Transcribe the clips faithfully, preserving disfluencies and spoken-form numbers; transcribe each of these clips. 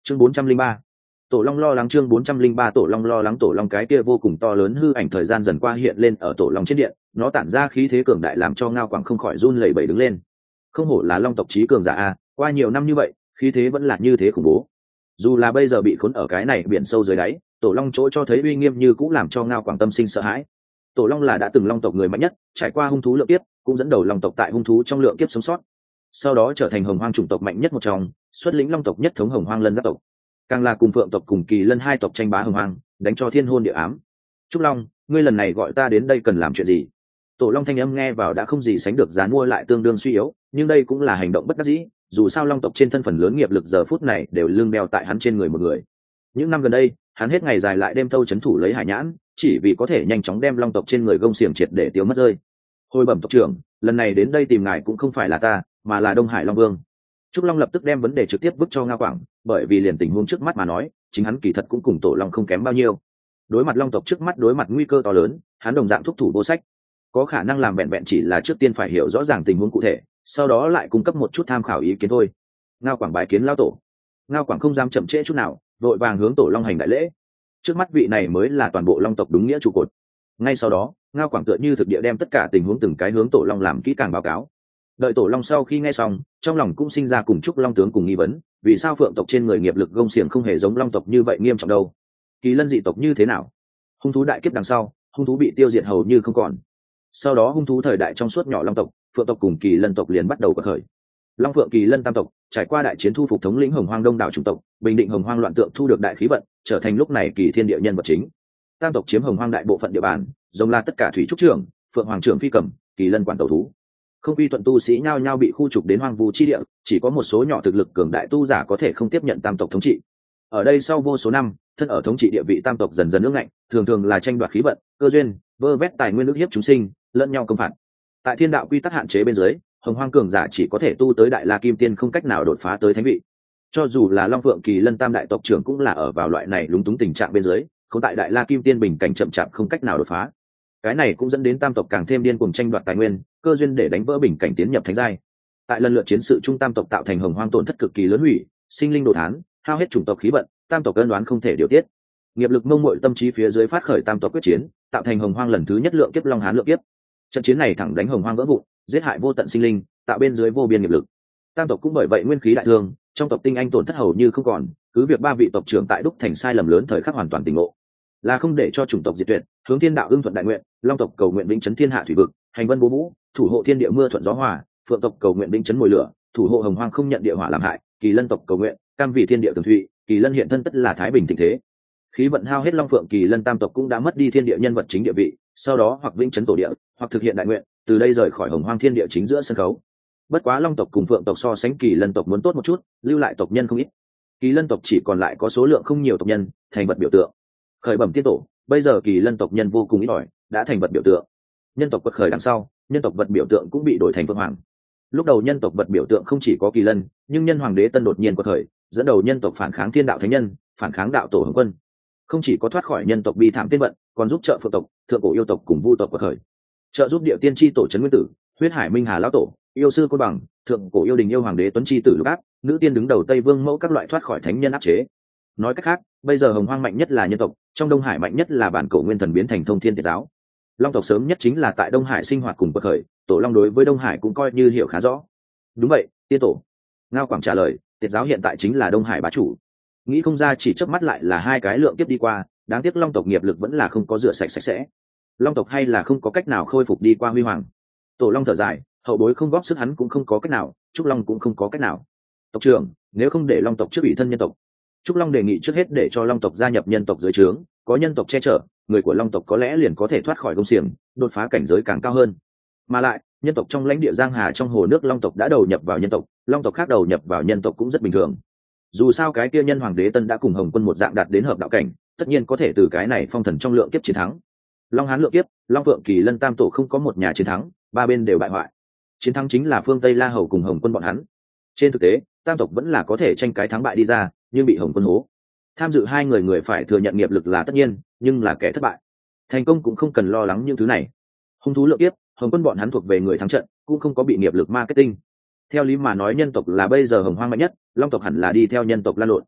chương bốn trăm linh ba, tổ long lo lắng. Chương bốn trăm linh ba, tổ long lo lắng. Tổ long cái kia vô cùng to lớn hư ảnh thời gian dần qua hiện lên ở tổ long trên điện, nó tản ra khí thế cường đại làm cho Ngao Quảng không khỏi run lẩy bẩy đứng lên. Không hổ là long tộc trí cường giả a, qua nhiều năm như vậy khí thế vẫn là như thế khủng bố. Dù là bây giờ bị khốn ở cái này biển sâu dưới đáy, tổ long chỗ cho thấy uy nghiêm như cũng làm cho Ngao Quảng tâm sinh sợ hãi. Tổ long là đã từng long tộc người mạnh nhất, trải qua hung thú lượng kiếp, cũng dẫn đầu long tộc tại hung thú trong lượng kiếp sống sót, sau đó trở thành hồng hoang chủng tộc mạnh nhất một trong, xuất lĩnh long tộc nhất thống hồng hoang lân giáp tộc, càng là cùng phượng tộc cùng kỳ lân hai tộc tranh bá hồng hoang, đánh cho thiên hôn địa ám. Trúc Long, ngươi lần này gọi ta đến đây cần làm chuyện gì? Tổ long thanh âm nghe vào đã không gì sánh được dán mua lại tương đương suy yếu, nhưng đây cũng là hành động bất đắc dĩ, dù sao long tộc trên thân phần lớn nghiệp lực giờ phút này đều lương đeo tại hắn trên người một người. Những năm gần đây hắn hết ngày dài lại đêm thâu chấn thủ lấy hải nhãn, chỉ vì có thể nhanh chóng đem long tộc trên người gông xiềng triệt để tiêu mất rơi. Hồi bẩm tộc trưởng, lần này đến đây tìm ngài cũng không phải là ta, mà là Đông Hải Long Vương. Trúc Long lập tức đem vấn đề trực tiếp vứt cho Ngao Quảng, bởi vì liền tình huống trước mắt mà nói, chính hắn kỳ thật cũng cùng tổ long không kém bao nhiêu. Đối mặt long tộc trước mắt, đối mặt nguy cơ to lớn, hắn đồng dạng thúc thủ vô sách, có khả năng làm vẹn vẹn chỉ là trước tiên phải hiểu rõ ràng tình huống cụ thể, sau đó lại cung cấp một chút tham khảo ý kiến thôi. Ngao Quảng bái kiến lão tổ. Ngao Quảng không dám chậm trễ chút nào, vội vàng hướng tổ long hành đại lễ. Trước mắt vị này mới là toàn bộ long tộc đúng nghĩa trụ cột. Ngay sau đó Ngao Quảng tựa như thực địa đem tất cả tình huống từng cái hướng tổ long làm kỹ càng báo cáo. Đợi tổ long sau khi nghe xong, trong lòng cũng sinh ra cùng chúc long tướng cùng nghi vấn, vì sao phượng tộc trên người nghiệp lực gông xiềng không hề giống long tộc như vậy nghiêm trọng đâu? Kỳ lân dị tộc như thế nào? Hung thú đại kiếp đằng sau, hung thú bị tiêu diệt hầu như không còn. Sau đó hung thú thời đại trong suốt nhỏ long tộc, phượng tộc cùng kỳ lân tộc liền bắt đầu bật khởi. Long phượng kỳ lân tam tộc trải qua đại chiến thu phục thống lĩnh hồng hoang đông đảo chủng tộc, bình định hồng hoang loạn tượng, thu được đại khí vận, trở thành lúc này kỳ thiên địa nhân vật chính. Tam tộc chiếm hồng hoang đại bộ phận địa bàn, giống là tất cả thủy trúc trưởng, phượng hoàng trưởng phi cầm, kỳ lân quản tàu thú. Không quy thuận tu sĩ nhao nhao bị khu trục đến hoang vu chi địa, chỉ có một số nhỏ thực lực cường đại tu giả có thể không tiếp nhận tam tộc thống trị. Ở đây sau vô số năm, thân ở thống trị địa vị tam tộc dần dần ương ngạnh, thường thường là tranh đoạt khí vận, cơ duyên, vơ vét tài nguyên, ức hiếp chúng sinh, lẫn nhau công phạt. Tại thiên đạo quy tắc hạn chế bên dưới, hồng hoang cường giả chỉ có thể tu tới đại la kim tiên, không cách nào đột phá tới thánh vị. Cho dù là long phượng kỳ lân tam đại tộc trưởng cũng là ở vào loại này lúng túng tình trạng bên dưới, không tại đại la kim tiên bình cảnh chậm chạp không cách nào đột phá. Cái này cũng dẫn đến tam tộc càng thêm điên cuồng tranh đoạt tài nguyên, cơ duyên để đánh vỡ bình cảnh tiến nhập thánh giai. Tại lần lượt chiến sự trung tam tộc tạo thành hồng hoang tổn thất cực kỳ lớn, hủy sinh linh đồ thán, hao hết chủng tộc khí vận, tam tộc cân đoán không thể điều tiết. Nghiệp lực mông muội tâm trí phía dưới phát khởi tam tộc quyết chiến, tạo thành hồng hoang lần thứ nhất lượng kiếp long hán lượng kiếp. Trận chiến này thẳng đánh hồng hoang vỡ vụn, giết hại vô tận sinh linh, tạo bên dưới vô biên nghiệp lực. Tam tộc cũng bởi vậy nguyên khí đại thương, trong tộc tinh anh tổn thất hầu như không còn, cứ việc ba vị tộc trưởng tại đúc thành sai lầm lớn thời khắc hoàn toàn tỉnh ngộ, là không để cho chủng tộc diệt tuyệt, hướng thiên đạo ưng thuận đại nguyện, long tộc cầu nguyện vĩnh chấn thiên hạ thủy vực, hành vân bố vũ, thủ hộ thiên địa mưa thuận gió hòa, phượng tộc cầu nguyện vĩnh chấn mùi lửa, thủ hộ hồng hoang không nhận địa hỏa làm hại, kỳ lân tộc cầu nguyện cam vì thiên địa tường thụy, kỳ lân hiện thân tất là thái bình thịnh thế. Khí vận hao hết, long phượng kỳ lân tam tộc cũng đã mất đi thiên địa nhân vật chính địa vị, sau đó hoặc vĩnh chấn tổ địa, hoặc thực hiện đại nguyện, từ đây rời khỏi hồng hoang thiên địa chính giữa sân khấu. Bất quá long tộc cùng phượng tộc so sánh kỳ lân tộc muốn tốt một chút, lưu lại tộc nhân không ít. Kỳ lân tộc chỉ còn lại có số lượng không nhiều tộc nhân, thành vật biểu tượng. Khởi bẩm tiên tổ, bây giờ kỳ lân tộc nhân vô cùng ít ỏi, đã thành vật biểu tượng. Nhân tộc quật khởi đằng sau, nhân tộc vật biểu tượng cũng bị đổi thành phượng hoàng. Lúc đầu nhân tộc vật biểu tượng không chỉ có kỳ lân, nhưng nhân hoàng đế tân đột nhiên quật khởi, dẫn đầu nhân tộc phản kháng thiên đạo thánh nhân, phản kháng đạo tổ hồng quân, không chỉ có thoát khỏi nhân tộc bi thảm tiên vận, còn giúp trợ phượng tộc, thượng cổ yêu tộc cùng vu tộc quật khởi, trợ giúp địa tiên tri tổ trấn nguyên tử, huyết hải minh hà lão tổ, yêu sư côn bằng, thượng cổ yêu đình yêu hoàng đế tuấn tri tử lục áp, nữ tiên đứng đầu tây vương mẫu các loại thoát khỏi thánh nhân áp chế. Nói cách khác, bây giờ hồng hoang mạnh nhất là nhân tộc, trong đông hải mạnh nhất là bản cổ nguyên thần biến thành thông thiên tiệt giáo. Long tộc sớm nhất chính là tại đông hải sinh hoạt cùng quật khởi, tổ long đối với đông hải cũng coi như hiểu khá rõ. Đúng vậy, tiên tổ. Ngao Quảng trả lời, tiệt giáo hiện tại chính là đông hải bá chủ. Nghĩ không ra chỉ chớp mắt lại là hai cái lượng kiếp đi qua, đáng tiếc long tộc nghiệp lực vẫn là không có rửa sạch sạch sẽ. Long tộc hay là không có cách nào khôi phục đi qua huy hoàng. Tổ long thở dài, hậu bối không góp sức hắn cũng không có cách nào, trúc long cũng không có cách nào. Tộc trưởng, nếu không để long tộc trước ủy thân nhân tộc, trúc long đề nghị trước hết để cho long tộc gia nhập nhân tộc dưới trướng, có nhân tộc che chở, người của long tộc có lẽ liền có thể thoát khỏi công xiềng, đột phá cảnh giới càng cao hơn. Mà lại nhân tộc trong lãnh địa giang hà trong hồ nước long tộc đã đầu nhập vào nhân tộc, long tộc khác đầu nhập vào nhân tộc cũng rất bình thường. Dù sao cái kia nhân hoàng đế tân đã cùng hồng quân một dạng đạt đến hợp đạo cảnh, tất nhiên có thể từ cái này phong thần trong lượng kiếp chiến thắng. Long hán lượng kiếp, long phượng kỳ lân tam tổ không có một nhà chiến thắng, ba bên đều bại hoại. Chiến thắng chính là phương tây la hầu cùng hồng quân bọn hắn. Trên thực tế tam tộc vẫn là có thể tranh cái thắng bại đi ra, nhưng bị hồng quân hố. Tham dự hai người người phải thừa nhận nghiệp lực là tất nhiên, nhưng là kẻ thất bại. Thành công cũng không cần lo lắng những thứ này. Hung thú lượng kiếp, hồng quân bọn hắn thuộc về người thắng trận, cũng không có bị nghiệp lực marketing. Theo lý mà nói nhân tộc là bây giờ hồng hoang mạnh nhất, long tộc hẳn là đi theo nhân tộc lan lộn.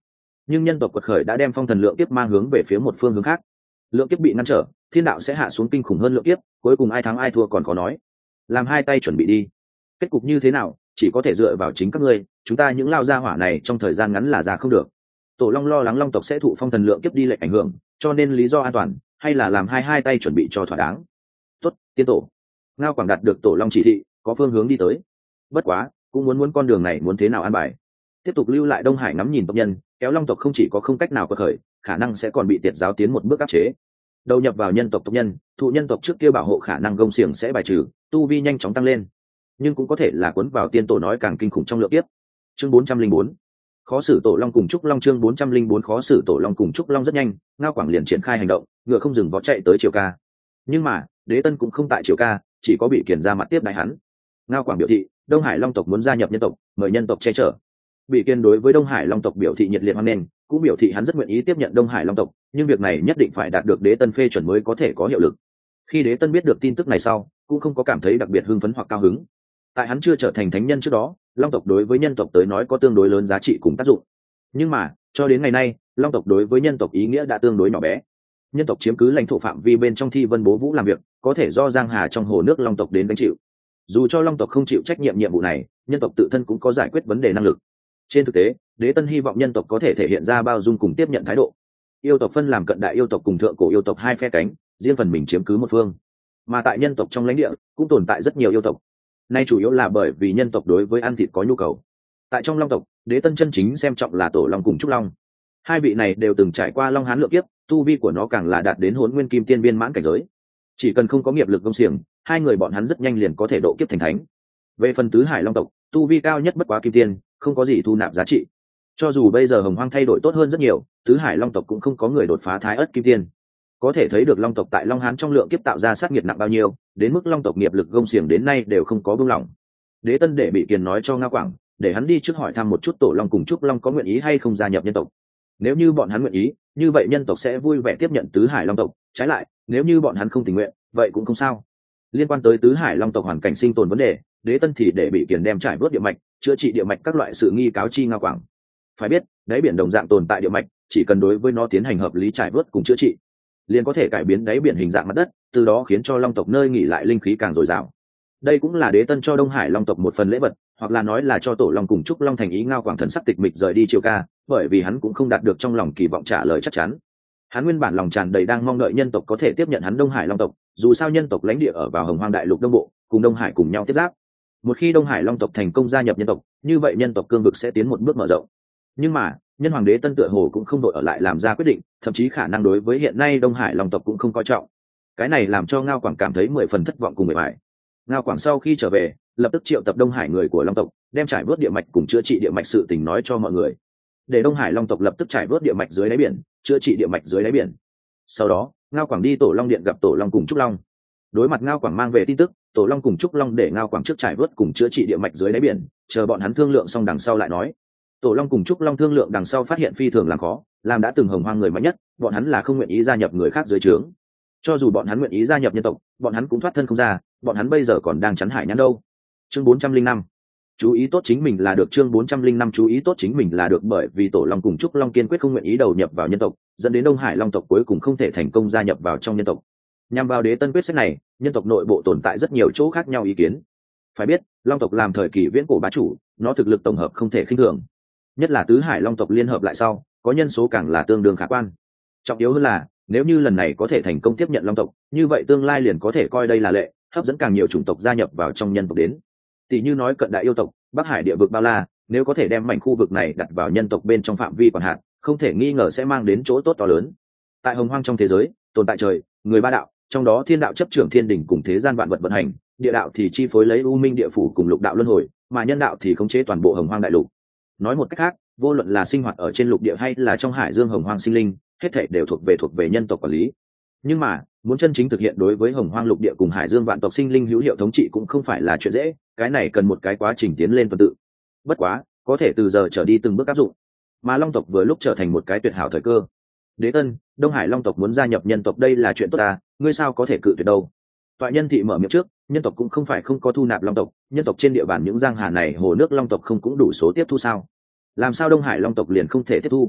nhưng nhân tộc quật khởi đã đem phong thần lượng kiếp mang hướng về phía một phương hướng khác. Lượng kiếp bị ngăn trở, thiên đạo sẽ hạ xuống kinh khủng hơn lượng kiếp, cuối cùng ai thắng ai thua còn khó nói. Làm hai tay chuẩn bị đi. Kết cục như thế nào, chỉ có thể dựa vào chính các ngươi, chúng ta những lao gia hỏa này trong thời gian ngắn là ra không được. Tổ Long lo lắng Long tộc sẽ thụ phong thần lượng kiếp đi lệch ảnh hưởng, cho nên lý do an toàn, hay là làm hai hai tay chuẩn bị cho thỏa đáng. Tốt, tiên tổ. Ngao Quảng đạt được Tổ Long chỉ thị, có phương hướng đi tới. Bất quá, cũng muốn muốn con đường này muốn thế nào an bài. Tiếp tục lưu lại Đông Hải ngắm nhìn tộc nhân, kéo Long tộc không chỉ có không cách nào quật khởi, khả năng sẽ còn bị tiệt giáo tiến một bước áp chế. Đầu nhập vào nhân tộc tộc nhân, thụ nhân tộc trước kia bảo hộ khả năng gông xiềng sẽ bài trừ, tu vi nhanh chóng tăng lên, nhưng cũng có thể là cuốn vào tiên tổ nói càng kinh khủng trong lượng tiếp. Chương bốn trăm linh bốn, khó xử Tổ Long cùng Trúc Long. Chương bốn trăm linh bốn, khó xử Tổ Long cùng Trúc Long. Rất nhanh, Ngao Quảng liền triển khai hành động, ngựa không dừng vó chạy tới Triều Ca. Nhưng mà, Đế Tân cũng không tại Triều Ca, chỉ có Bị Kiền ra mặt tiếp đại hắn. Ngao Quảng biểu thị, Đông Hải Long tộc muốn gia nhập nhân tộc, mời nhân tộc che chở. Bị Kiền đối với Đông Hải Long tộc biểu thị nhiệt liệt hoan nghênh, cũng biểu thị hắn rất nguyện ý tiếp nhận Đông Hải Long tộc, nhưng việc này nhất định phải đạt được Đế Tân phê chuẩn mới có thể có hiệu lực. Khi Đế Tân biết được tin tức này sau, cũng không có cảm thấy đặc biệt hưng phấn hoặc cao hứng. Tại hắn chưa trở thành thánh nhân trước đó, Long tộc đối với nhân tộc tới nói có tương đối lớn giá trị cùng tác dụng. Nhưng mà, cho đến ngày nay, Long tộc đối với nhân tộc ý nghĩa đã tương đối nhỏ bé. Nhân tộc chiếm cứ lãnh thổ phạm vi bên trong Thi Vân Bố Vũ làm việc, có thể do Giang Hà trong hồ nước Long tộc đến gánh chịu. Dù cho Long tộc không chịu trách nhiệm nhiệm vụ này, nhân tộc tự thân cũng có giải quyết vấn đề năng lực. Trên thực tế, Đế Tân hy vọng nhân tộc có thể thể hiện ra bao dung cùng tiếp nhận thái độ. Yêu tộc phân làm cận đại yêu tộc cùng thượng cổ yêu tộc hai phe cánh, riêng phần mình chiếm cứ một phương. Mà tại nhân tộc trong lãnh địa cũng tồn tại rất nhiều yêu tộc. Nay chủ yếu là bởi vì nhân tộc đối với ăn thịt có nhu cầu. Tại trong Long tộc, Đế Tân chân chính xem trọng là Tổ Long cùng Trúc Long. Hai vị này đều từng trải qua Long Hán lượng kiếp, tu vi của nó càng là đạt đến Hỗn Nguyên Kim Tiên viên mãn cảnh giới. Chỉ cần không có nghiệp lực công xiềng, hai người bọn hắn rất nhanh liền có thể độ kiếp thành thánh. Về phần tứ hải Long tộc, tu vi cao nhất bất quá Kim Tiên, không có gì thu nạp giá trị. Cho dù bây giờ Hồng Hoang thay đổi tốt hơn rất nhiều, tứ hải Long tộc cũng không có người đột phá Thái Ất Kim Tiên. Có thể thấy được Long tộc tại Long Hán trong lượng kiếp tạo ra sát nghiệt nặng bao nhiêu, đến mức Long tộc nghiệp lực gông xiềng đến nay đều không có buông lỏng. Đế Tân để Bị Kiền nói cho Ngao Quảng, để hắn đi trước hỏi thăm một chút Tổ Long cùng Trúc Long có nguyện ý hay không gia nhập nhân tộc. Nếu như bọn hắn nguyện ý, như vậy nhân tộc sẽ vui vẻ tiếp nhận tứ hải Long tộc, trái lại, nếu như bọn hắn không tình nguyện, vậy cũng không sao. Liên quan tới tứ hải Long tộc hoàn cảnh sinh tồn vấn đề, Đế Tân thì để Bị Kiền đem trải vớt địa mạch, chữa trị địa mạch các loại sự nghi cáo chi Ngao Quảng. Phải biết, đáy biển đồng dạng tồn tại địa mạch, chỉ cần đối với nó tiến hành hợp lý trải vớt cùng chữa trị, liền có thể cải biến đáy biển hình dạng mặt đất, từ đó khiến cho Long tộc nơi nghỉ lại linh khí càng dồi dào. Đây cũng là Đế Tân cho Đông Hải Long tộc một phần lễ vật, hoặc là nói là cho Tổ Long cùng Trúc Long thành ý. Ngao Quảng thần sắc tịch mịch rời đi Triều Ca, bởi vì hắn cũng không đạt được trong lòng kỳ vọng trả lời chắc chắn. Hắn nguyên bản lòng tràn đầy đang mong đợi nhân tộc có thể tiếp nhận hắn Đông Hải Long tộc, dù sao nhân tộc lãnh địa ở vào Hồng Hoang đại lục đông bộ, cùng Đông Hải cùng nhau tiếp giáp. Một khi Đông Hải Long tộc thành công gia nhập nhân tộc, như vậy nhân tộc cương vực sẽ tiến một bước mở rộng. Nhưng mà, nhân hoàng Đế Tân tựa hồ cũng không đội ở lại làm ra quyết định, thậm chí khả năng đối với hiện nay Đông Hải Long tộc cũng không coi trọng. Cái này làm cho Ngao Quảng cảm thấy mười phần thất vọng cùng mệt mỏi. Ngao Quảng sau khi trở về, lập tức triệu tập Đông Hải người của Long tộc, đem trải vớt địa mạch cùng chữa trị địa mạch sự tình nói cho mọi người. Để Đông Hải Long tộc lập tức trải vớt địa mạch dưới đáy biển, chữa trị địa mạch dưới đáy biển. Sau đó, Ngao Quảng đi Tổ Long điện gặp Tổ Long cùng Trúc Long. Đối mặt Ngao Quảng mang về tin tức, Tổ Long cùng Trúc Long để Ngao Quảng trước trải vớt cùng chữa trị địa mạch dưới đáy biển, chờ bọn hắn thương lượng xong đằng sau lại nói. Tổ Long cùng Trúc Long thương lượng đằng sau phát hiện phi thường làm khó, làm đã từng Hồng Hoang người mạnh nhất, bọn hắn là không nguyện ý gia nhập người khác dưới trướng. Cho dù bọn hắn nguyện ý gia nhập nhân tộc, bọn hắn cũng thoát thân không ra, bọn hắn bây giờ còn đang chắn hải nhãn đâu. Chương bốn trăm linh năm, chú ý tốt chính mình là được. Chương bốn trăm linh năm, chú ý tốt chính mình là được. Bởi vì Tổ Long cùng Trúc Long kiên quyết không nguyện ý đầu nhập vào nhân tộc, dẫn đến Đông Hải Long tộc cuối cùng không thể thành công gia nhập vào trong nhân tộc. Nhằm vào Đế Tân quyết sách này, nhân tộc nội bộ tồn tại rất nhiều chỗ khác nhau ý kiến. Phải biết, Long tộc làm thời kỳ viễn cổ bá chủ, nó thực lực tổng hợp không thể khinh thường. Nhất là tứ hải Long tộc liên hợp lại sau, có nhân số càng là tương đương khả quan. Trọng yếu hơn là, nếu như lần này có thể thành công tiếp nhận Long tộc, như vậy tương lai liền có thể coi đây là lệ, hấp dẫn càng nhiều chủng tộc gia nhập vào trong nhân tộc đến. Tỷ như nói cận đại yêu tộc, Bắc Hải địa vực bao la, nếu có thể đem mảnh khu vực này đặt vào nhân tộc bên trong phạm vi quản hạt, không thể nghi ngờ sẽ mang đến chỗ tốt to lớn. Tại Hồng Hoang trong thế giới, tồn tại trời, người ba đạo, trong đó thiên đạo chấp trưởng thiên đỉnh cùng thế gian vạn vật vận hành, địa đạo thì chi phối lấy u minh địa phủ cùng lục đạo luân hồi, mà nhân đạo thì khống chế toàn bộ Hồng Hoang đại lục. Nói một cách khác, vô luận là sinh hoạt ở trên lục địa hay là trong hải dương Hồng Hoang sinh linh, hết thảy đều thuộc về thuộc về nhân tộc quản lý. Nhưng mà, muốn chân chính thực hiện đối với Hồng Hoang lục địa cùng hải dương vạn tộc sinh linh hữu hiệu thống trị cũng không phải là chuyện dễ, cái này cần một cái quá trình tiến lên tuần tự. Bất quá, có thể từ giờ trở đi từng bước áp dụng. Mà Long tộc vừa lúc trở thành một cái tuyệt hảo thời cơ. Đế Tân, Đông Hải Long tộc muốn gia nhập nhân tộc đây là chuyện tốt ta, ngươi sao có thể cự tuyệt đâu? Toại Nhân thị mở miệng trước, nhân tộc cũng không phải không có thu nạp Long tộc, nhân tộc trên địa bàn những giang hà này hồ nước Long tộc không cũng đủ số tiếp thu sao? Làm sao Đông Hải Long tộc liền không thể tiếp thu?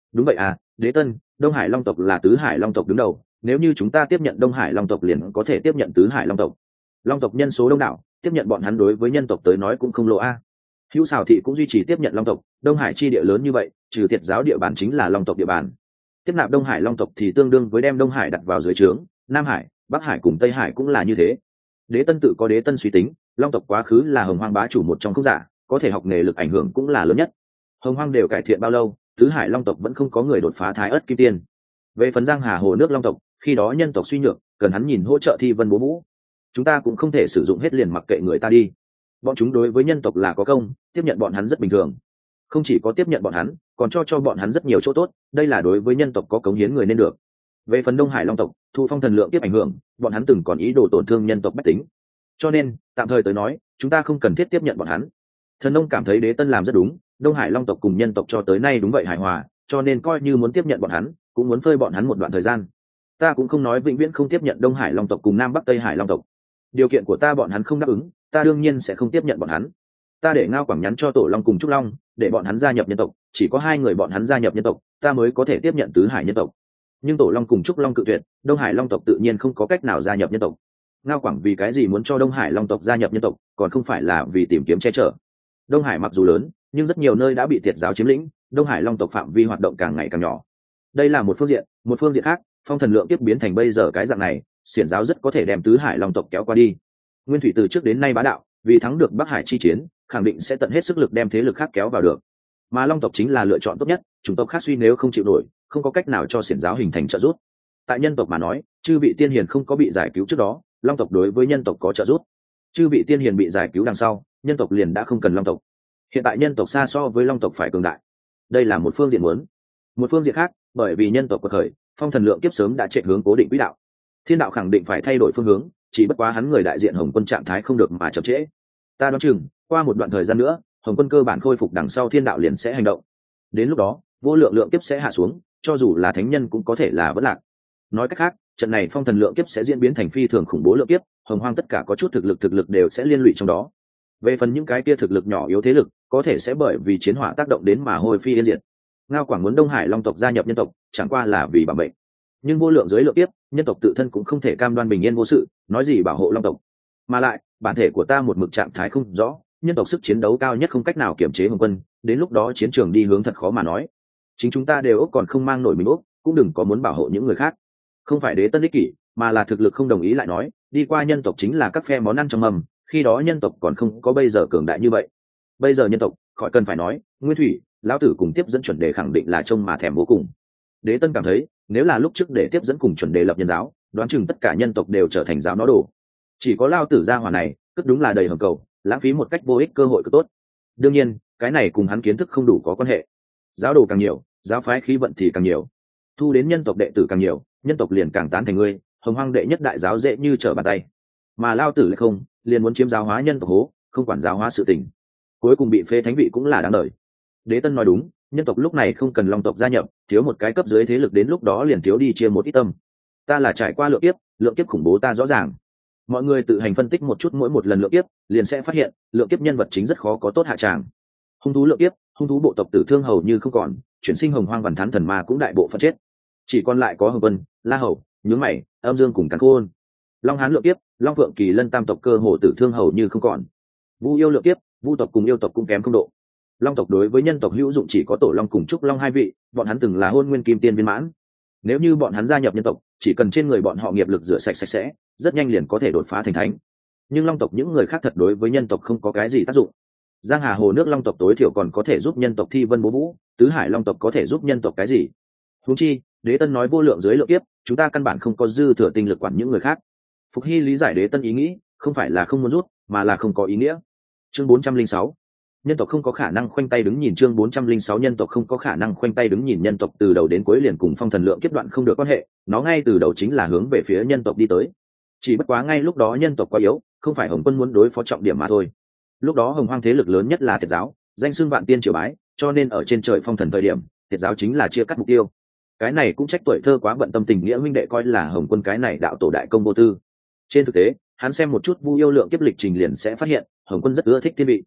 Đúng vậy à, Đế Tân, Đông Hải Long tộc là tứ hải long tộc đứng đầu, nếu như chúng ta tiếp nhận Đông Hải Long tộc liền có thể tiếp nhận tứ hải long tộc. Long tộc nhân số đông đảo, tiếp nhận bọn hắn đối với nhân tộc tới nói cũng không lộ a. Hữu Sào thị cũng duy trì tiếp nhận long tộc, Đông Hải chi địa lớn như vậy, trừ Tiệt giáo địa bàn chính là long tộc địa bàn. Tiếp nạp Đông Hải long tộc thì tương đương với đem Đông Hải đặt vào dưới trướng, Nam Hải, Bắc Hải cùng Tây Hải cũng là như thế. Đế Tân tự có Đế Tân suy tính, long tộc quá khứ là hồng hoang bá chủ một trong không giả, có thể học nghề lực ảnh hưởng cũng là lớn nhất. Hồng hoang đều cải thiện bao lâu, tứ hải long tộc vẫn không có người đột phá thái ớt kim tiên. Về phần Giang Hà hồ nước long tộc, khi đó nhân tộc suy nhược, cần hắn nhìn hỗ trợ Thi Vân Bố Vũ. Chúng ta cũng không thể sử dụng hết liền mặc kệ người ta đi. Bọn chúng đối với nhân tộc là có công, tiếp nhận bọn hắn rất bình thường. Không chỉ có tiếp nhận bọn hắn, còn cho cho bọn hắn rất nhiều chỗ tốt, đây là đối với nhân tộc có cống hiến người nên được. Về phần Đông Hải long tộc, thụ phong thần lượng tiếp ảnh hưởng, bọn hắn từng còn ý đồ tổn thương nhân tộc bách tính. Cho nên, tạm thời tới nói, chúng ta không cần thiết tiếp nhận bọn hắn. Thần Nông cảm thấy Đế Tân làm rất đúng, Đông Hải long tộc cùng nhân tộc cho tới nay đúng vậy hài hòa, cho nên coi như muốn tiếp nhận bọn hắn, cũng muốn phơi bọn hắn một đoạn thời gian. Ta cũng không nói vĩnh viễn không tiếp nhận Đông Hải long tộc cùng Nam Bắc Tây Hải long tộc. Điều kiện của ta bọn hắn không đáp ứng, ta đương nhiên sẽ không tiếp nhận bọn hắn. Ta để Ngao Quảng nhắn cho Tổ Long cùng Trúc Long, để bọn hắn gia nhập nhân tộc, chỉ có hai người bọn hắn gia nhập nhân tộc, ta mới có thể tiếp nhận tứ hải nhân tộc. Nhưng Tổ Long cùng Trúc Long cự tuyệt, Đông Hải long tộc tự nhiên không có cách nào gia nhập nhân tộc. Ngao Quảng vì cái gì muốn cho Đông Hải long tộc gia nhập nhân tộc, còn không phải là vì tìm kiếm che chở. Đông Hải mặc dù lớn, nhưng rất nhiều nơi đã bị Tiệt giáo chiếm lĩnh, Đông Hải long tộc phạm vi hoạt động càng ngày càng nhỏ. Đây là một phương diện, một phương diện khác, phong thần lượng tiếp biến thành bây giờ cái dạng này, xiển giáo rất có thể đem tứ hải long tộc kéo qua đi. Nguyên Thủy từ trước đến nay bá đạo, vì thắng được Bắc Hải chi chiến, khẳng định sẽ tận hết sức lực đem thế lực khác kéo vào được. Mà long tộc chính là lựa chọn tốt nhất, chủng tộc khác suy nếu không chịu nổi, không có cách nào cho xiển giáo hình thành trợ giúp. Tại nhân tộc mà nói, chư vị tiên hiền không có bị giải cứu trước đó, long tộc đối với nhân tộc có trợ giúp. Chư vị tiên hiền bị giải cứu đằng sau, nhân tộc liền đã không cần long tộc. Hiện tại nhân tộc xa so với long tộc phải cường đại. Đây là một phương diện muốn. Một phương diện khác, bởi vì nhân tộc quật khởi, phong thần lượng kiếp sớm đã chạy hướng cố định quỹ đạo. Thiên đạo khẳng định phải thay đổi phương hướng, chỉ bất quá hắn người đại diện Hồng Quân trạng thái không được mà chậm trễ. Ta đoán chừng, qua một đoạn thời gian nữa, Hồng Quân cơ bản khôi phục đằng sau thiên đạo liền sẽ hành động. Đến lúc đó, vô lượng lượng kiếp sẽ hạ xuống, cho dù là thánh nhân cũng có thể là vỡ lạc. Nói cách khác, trận này phong thần lượng kiếp sẽ diễn biến thành phi thường khủng bố lượng kiếp, hồng hoang tất cả có chút thực lực thực lực đều sẽ liên lụy trong đó. Về phần những cái kia thực lực nhỏ yếu thế lực, có thể sẽ bởi vì chiến hỏa tác động đến mà hôi phi yên diệt. Ngao Quảng muốn Đông Hải long tộc gia nhập nhân tộc, chẳng qua là vì bảo mệnh. Nhưng vô lượng dưới lượng kiếp, nhân tộc tự thân cũng không thể cam đoan bình yên vô sự, nói gì bảo hộ long tộc. Mà lại, bản thể của ta một mực trạng thái không rõ, nhân tộc sức chiến đấu cao nhất không cách nào kiểm chế Hồng Quân, đến lúc đó chiến trường đi hướng thật khó mà nói. Chính chúng ta đều ốc còn không mang nổi mình ốc, cũng đừng có muốn bảo hộ những người khác. Không phải Đế Tân ích kỷ, mà là thực lực không đồng ý lại nói, đi qua nhân tộc chính là các phe món ăn trong mầm, khi đó nhân tộc còn không có bây giờ cường đại như vậy. Bây giờ nhân tộc, khỏi cần phải nói, Nguyên Thủy, lão tử cùng tiếp dẫn chuẩn đề khẳng định là trông mà thèm vô cùng. Đế Tân cảm thấy, nếu là lúc trước để tiếp dẫn cùng chuẩn đề lập nhân giáo, đoán chừng tất cả nhân tộc đều trở thành giáo nó đồ. Chỉ có lao tử gia hỏa này, cất đúng là đầy hầm cầu, lãng phí một cách vô ích cơ hội cực tốt. Đương nhiên, cái này cùng hắn kiến thức không đủ có quan hệ. Giáo đồ càng nhiều, giáo phái khí vận thì càng nhiều. Thu đến nhân tộc đệ tử càng nhiều, nhân tộc liền càng tán thành ngươi, hồng hoang đệ nhất đại giáo dễ như trở bàn tay. Mà lao tử lại không, liền muốn chiếm giáo hóa nhân tộc hố, không quản giáo hóa sự tình. Cuối cùng bị phế thánh vị cũng là đáng đời. Đế Tân nói đúng, nhân tộc lúc này không cần long tộc gia nhập, thiếu một cái cấp dưới thế lực đến lúc đó liền thiếu đi chia một ít tâm. Ta là trải qua lượng kiếp, lượng kiếp khủng bố ta rõ ràng. Mọi người tự hành phân tích một chút mỗi một lần lượng kiếp, liền sẽ phát hiện, lượng kiếp nhân vật chính rất khó có tốt hạ tràng. Hung thú lượng kiếp, hung thú bộ tộc tử thương hầu như không còn, chuyển sinh hồng hoang vằn thán thần ma cũng đại bộ phận chết. Chỉ còn lại có Hồng Vân, La Hầu, Nhướng Mày, Âm Dương cùng Càn Khôn. Long Hán lượng kiếp, Long Phượng Kỳ Lân tam tộc cơ hồ tử thương hầu như không còn. Vu yêu lượng kiếp, Vu tộc cùng yêu tộc cũng kém không độ. Long tộc đối với nhân tộc hữu dụng chỉ có Tổ Long cùng Trúc Long hai vị, bọn hắn từng là Hôn Nguyên Kim Tiên viên mãn. Nếu như bọn hắn gia nhập nhân tộc, chỉ cần trên người bọn họ nghiệp lực rửa sạch sạch sẽ, rất nhanh liền có thể đột phá thành thánh. Nhưng Long tộc những người khác thật đối với nhân tộc không có cái gì tác dụng. Giang Hà hồ nước Long tộc tối thiểu còn có thể giúp nhân tộc Thi Vân Bố Vũ, tứ hải Long tộc có thể giúp nhân tộc cái gì? Huống chi, Đế Tân nói vô lượng dưới lượng kiếp, chúng ta căn bản không có dư thừa tinh lực quản những người khác. Phục Hy lý giải Đế Tân ý nghĩ, không phải là không muốn rút, mà là không có ý nghĩa. Chương bốn trăm linh sáu, nhân tộc không có khả năng khoanh tay đứng nhìn. Chương bốn trăm linh sáu, nhân tộc không có khả năng khoanh tay đứng nhìn. Nhân tộc từ đầu đến cuối liền cùng phong thần lượng kiếp đoạn không được quan hệ, nó ngay từ đầu chính là hướng về phía nhân tộc đi tới. Chỉ bất quá ngay lúc đó nhân tộc quá yếu, không phải Hồng Quân muốn đối phó trọng điểm mà thôi. Lúc đó hồng hoang thế lực lớn nhất là Tiệt giáo, danh xưng vạn tiên triều bái, cho nên ở trên trời phong thần thời điểm, Tiệt giáo chính là chia cắt mục tiêu. Cái này cũng trách tuổi thơ quá bận tâm tình nghĩa huynh đệ coi là Hồng Quân cái này đạo tổ đại công vô tư. Trên thực tế, hắn xem một chút Vu yêu lượng kiếp lịch trình liền sẽ phát hiện, Hồng Quân rất ưa thích thiên vị.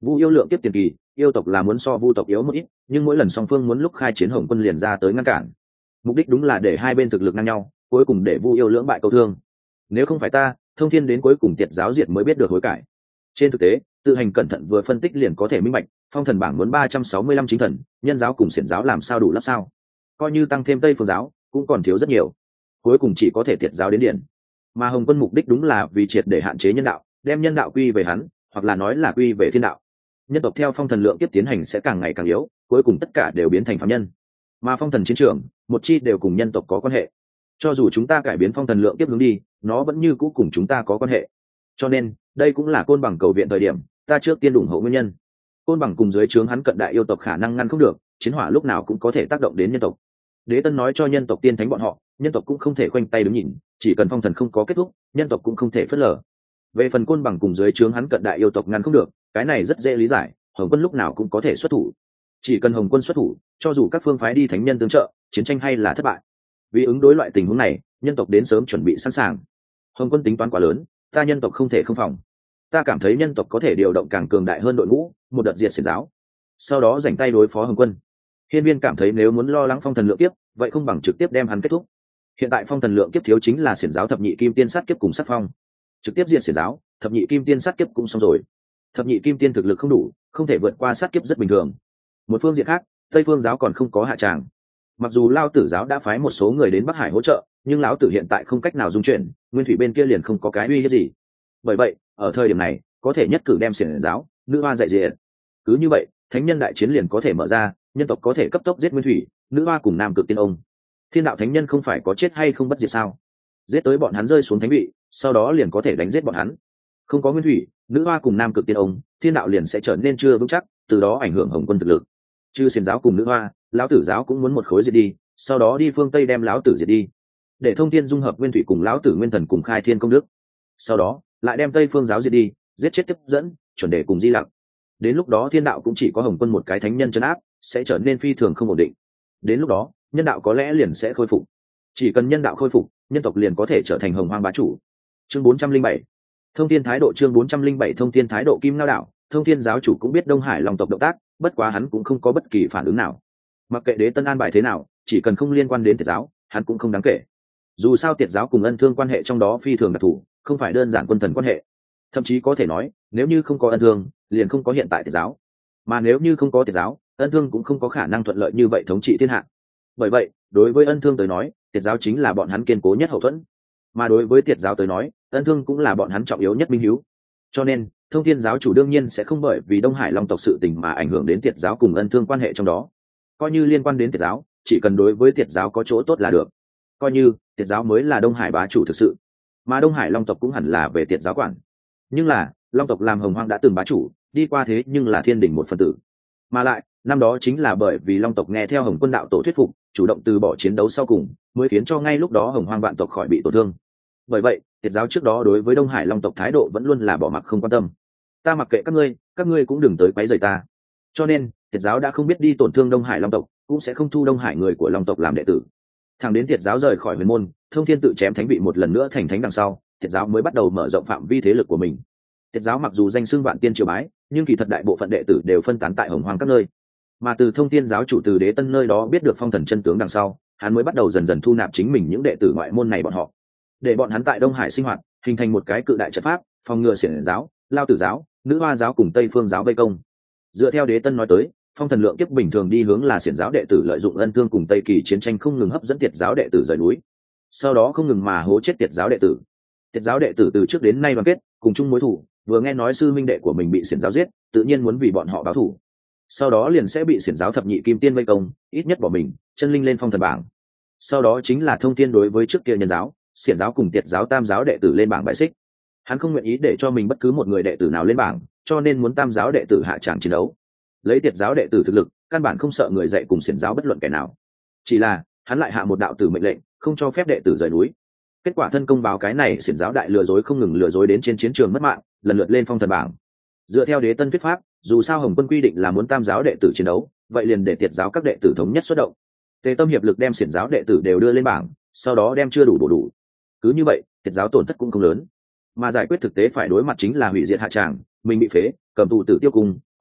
Vu yêu lượng kiếp tiền kỳ, yêu tộc là muốn so vu tộc yếu một ít, nhưng mỗi lần song phương muốn lúc khai chiến Hồng Quân liền ra tới ngăn cản. Mục đích đúng là để hai bên thực lực ngang nhau, cuối cùng để Vu yêu lưỡng bại câu thương. Nếu không phải ta, Thông Thiên đến cuối cùng tiệt giáo diệt mới biết được hối cải. Trên thực tế, tự hành cẩn thận vừa phân tích liền có thể minh bạch, phong thần bảng muốn ba trăm sáu mươi lăm chính thần, nhân giáo cùng xiển giáo làm sao đủ lắm sao? Coi như tăng thêm Tây Phương giáo, cũng còn thiếu rất nhiều. Cuối cùng chỉ có thể tiệt giáo đến điện. Mà Hồng Quân mục đích đúng là vì triệt để hạn chế nhân đạo, đem nhân đạo quy về hắn, hoặc là nói là quy về thiên đạo. Nhân tộc theo phong thần lượng kiếp tiến hành sẽ càng ngày càng yếu, cuối cùng tất cả đều biến thành phàm nhân. Mà phong thần chiến trường, một chi đều cùng nhân tộc có quan hệ. Cho dù chúng ta cải biến phong thần lượng kiếp hướng đi, nó vẫn như cũ cùng chúng ta có quan hệ. Cho nên, đây cũng là Côn Bằng cầu viện thời điểm, ta trước tiên ủng hộ nguyên nhân. Côn Bằng cùng dưới trướng hắn cận đại yêu tộc khả năng ngăn không được, chiến hỏa lúc nào cũng có thể tác động đến nhân tộc. Đế Tân nói cho nhân tộc tiên thánh bọn họ, nhân tộc cũng không thể khoanh tay đứng nhìn, chỉ cần phong thần không có kết thúc, nhân tộc cũng không thể phớt lờ. Về phần Côn Bằng cùng dưới trướng hắn cận đại yêu tộc ngăn không được, cái này rất dễ lý giải, Hồng Quân lúc nào cũng có thể xuất thủ. Chỉ cần Hồng Quân xuất thủ, cho dù các phương phái đi thánh nhân tương trợ, chiến tranh hay là thất bại. Vì ứng đối loại tình huống này, nhân tộc đến sớm chuẩn bị sẵn sàng. Hồng Quân tính toán quá lớn, ta nhân tộc không thể không phòng. Ta cảm thấy nhân tộc có thể điều động càng cường đại hơn đội ngũ, một đợt diệt xiển giáo, sau đó dành tay đối phó Hồng Quân. Hiên Viên cảm thấy nếu muốn lo lắng phong thần lượng kiếp, vậy không bằng trực tiếp đem hắn kết thúc. Hiện tại phong thần lượng kiếp thiếu chính là xiển giáo thập nhị kim tiên sát kiếp cùng sát phong, trực tiếp diệt xiển giáo, thập nhị kim tiên sát kiếp cũng xong rồi. Thập nhị kim tiên thực lực không đủ, không thể vượt qua sát kiếp rất bình thường. Một phương diện khác, Tây Phương giáo còn không có hạ tràng. Mặc dù Lao Tử giáo đã phái một số người đến Bắc Hải hỗ trợ, nhưng lão tử hiện tại không cách nào dung chuyển, Nguyên Thủy bên kia liền không có cái uy hiếp gì. Bởi vậy, ở thời điểm này, có thể nhất cử đem xiển giáo, nữ hoa dạy diệt. Cứ như vậy, thánh nhân đại chiến liền có thể mở ra, nhân tộc có thể cấp tốc giết Nguyên Thủy, nữ hoa cùng Nam Cực Tiên ông. Thiên đạo thánh nhân không phải có chết hay không bất diệt sao? Giết tới bọn hắn rơi xuống thánh vị, sau đó liền có thể đánh giết bọn hắn. Không có Nguyên Thủy, nữ hoa cùng Nam Cực Tiên ông, thiên đạo liền sẽ trở nên chưa vững chắc, từ đó ảnh hưởng Hồng Quân thực lực. Chư xiển giáo cùng nữ hoa, lão tử giáo cũng muốn một khối diệt đi, sau đó đi phương Tây đem lão tử diệt đi, để Thông Thiên dung hợp Nguyên Thủy cùng lão tử Nguyên Thần cùng khai thiên công đức. Sau đó, lại đem Tây Phương giáo diệt đi, giết chết tiếp dẫn, chuẩn đề cùng Di Lặc. Đến lúc đó thiên đạo cũng chỉ có Hồng Quân một cái thánh nhân trấn áp, sẽ trở nên phi thường không ổn định. Đến lúc đó, nhân đạo có lẽ liền sẽ khôi phục. Chỉ cần nhân đạo khôi phục, nhân tộc liền có thể trở thành hồng hoang bá chủ. Chương bốn trăm linh bảy, Thông Thiên thái độ. Chương bốn trăm linh bảy Thông Thiên thái độ. Kim Ngao đạo, Thông Thiên giáo chủ cũng biết Đông Hải Long tộc động tác, bất quá hắn cũng không có bất kỳ phản ứng nào. Mặc kệ Đế Tân an bài thế nào, chỉ cần không liên quan đến Tiệt giáo, hắn cũng không đáng kể. Dù sao Tiệt giáo cùng Ân Thương quan hệ trong đó phi thường đặc thù, không phải đơn giản quân thần quan hệ. Thậm chí có thể nói, nếu như không có Ân Thương, liền không có hiện tại Tiệt giáo. Mà nếu như không có Tiệt giáo, Ân Thương cũng không có khả năng thuận lợi như vậy thống trị thiên hạ. Bởi vậy, đối với Ân Thương tới nói, Tiệt giáo chính là bọn hắn kiên cố nhất hậu thuẫn. Mà đối với Tiệt giáo tới nói, Ân Thương cũng là bọn hắn trọng yếu nhất minh hiếu. Cho nên, Thông Thiên giáo chủ đương nhiên sẽ không bởi vì Đông Hải Long tộc sự tình mà ảnh hưởng đến Tiệt giáo cùng Ân Thương quan hệ trong đó. Coi như liên quan đến Tiệt giáo, chỉ cần đối với Tiệt giáo có chỗ tốt là được. Coi như Tiệt giáo mới là Đông Hải bá chủ thực sự, mà Đông Hải Long tộc cũng hẳn là về Tiệt giáo quản. Nhưng là, Long tộc làm hồng hoang đã từng bá chủ, đi qua thế nhưng là thiên đình một phần tử. Mà lại, năm đó chính là bởi vì Long tộc nghe theo Hồng Quân đạo tổ thuyết phục, chủ động từ bỏ chiến đấu sau cùng, mới khiến cho ngay lúc đó hồng hoang vạn tộc khỏi bị tổn thương. Bởi vậy, Tiệt giáo trước đó đối với Đông Hải Long tộc thái độ vẫn luôn là bỏ mặc không quan tâm. Ta mặc kệ các ngươi, các ngươi cũng đừng tới quấy rầy ta. Cho nên, Tiệt giáo đã không biết đi tổn thương Đông Hải Long tộc, cũng sẽ không thu Đông Hải người của Long tộc làm đệ tử. Thẳng đến Tiệt giáo rời khỏi huyền môn, Thông Thiên tự chém thánh vị một lần nữa thành thánh đằng sau, Tiệt giáo mới bắt đầu mở rộng phạm vi thế lực của mình. Tiệt giáo mặc dù danh xưng vạn tiên triều bái, nhưng kỳ thật đại bộ phận đệ tử đều phân tán tại hồng hoang các nơi. Mà từ Thông Thiên giáo chủ từ Đế Tân nơi đó biết được phong thần chân tướng đằng sau, hắn mới bắt đầu dần dần thu nạp chính mình những đệ tử ngoại môn này bọn họ, để bọn hắn tại Đông Hải sinh hoạt, hình thành một cái cự đại trận pháp, phòng ngừa xiển giáo, Lao Tử giáo, Nữ Hoa giáo cùng Tây Phương giáo vây công. Dựa theo Đế Tân nói tới, phong thần lượng kiếp bình thường đi hướng là xiển giáo đệ tử lợi dụng Ân Thương cùng Tây Kỳ chiến tranh không ngừng hấp dẫn Tiệt giáo đệ tử rời núi, sau đó không ngừng mà hố chết Tiệt giáo đệ tử. Tiệt giáo đệ tử từ trước đến nay đoàn kết, cùng chung mối thù, vừa nghe nói sư minh đệ của mình bị xiển giáo giết, tự nhiên muốn vì bọn họ báo thù. Sau đó liền sẽ bị xiển giáo thập nhị kim tiên vây công, ít nhất bỏ mình, chân linh lên phong thần bảng. Sau đó chính là Thông Thiên đối với trước kia nhân giáo, xiển giáo cùng Tiệt giáo tam giáo đệ tử lên bảng bại xích. Hắn không nguyện ý để cho mình bất cứ một người đệ tử nào lên bảng, cho nên muốn tam giáo đệ tử hạ tràng chiến đấu. Lấy Tiệt giáo đệ tử thực lực, căn bản không sợ người dạy cùng xiển giáo bất luận kẻ nào. Chỉ là, hắn lại hạ một đạo tử mệnh lệnh, không cho phép đệ tử rời núi. Kết quả thân công báo cái này xiển giáo đại lừa dối không ngừng lừa dối đến trên chiến trường mất mạng, lần lượt lên phong thần bảng. Dựa theo Đế Tân thuyết pháp, dù sao Hồng Quân quy định là muốn tam giáo đệ tử chiến đấu, vậy liền để Tiệt giáo các đệ tử thống nhất xuất động. Tề Tâm hiệp lực đem xiển giáo đệ tử đều đưa lên bảng, sau đó đem chưa đủ bổ đủ. Cứ như vậy, Tiệt giáo tổn thất cũng không lớn, mà giải quyết thực tế phải đối mặt chính là hủy diệt hạ tràng, mình bị phế, cầm tù tử tiêu cung,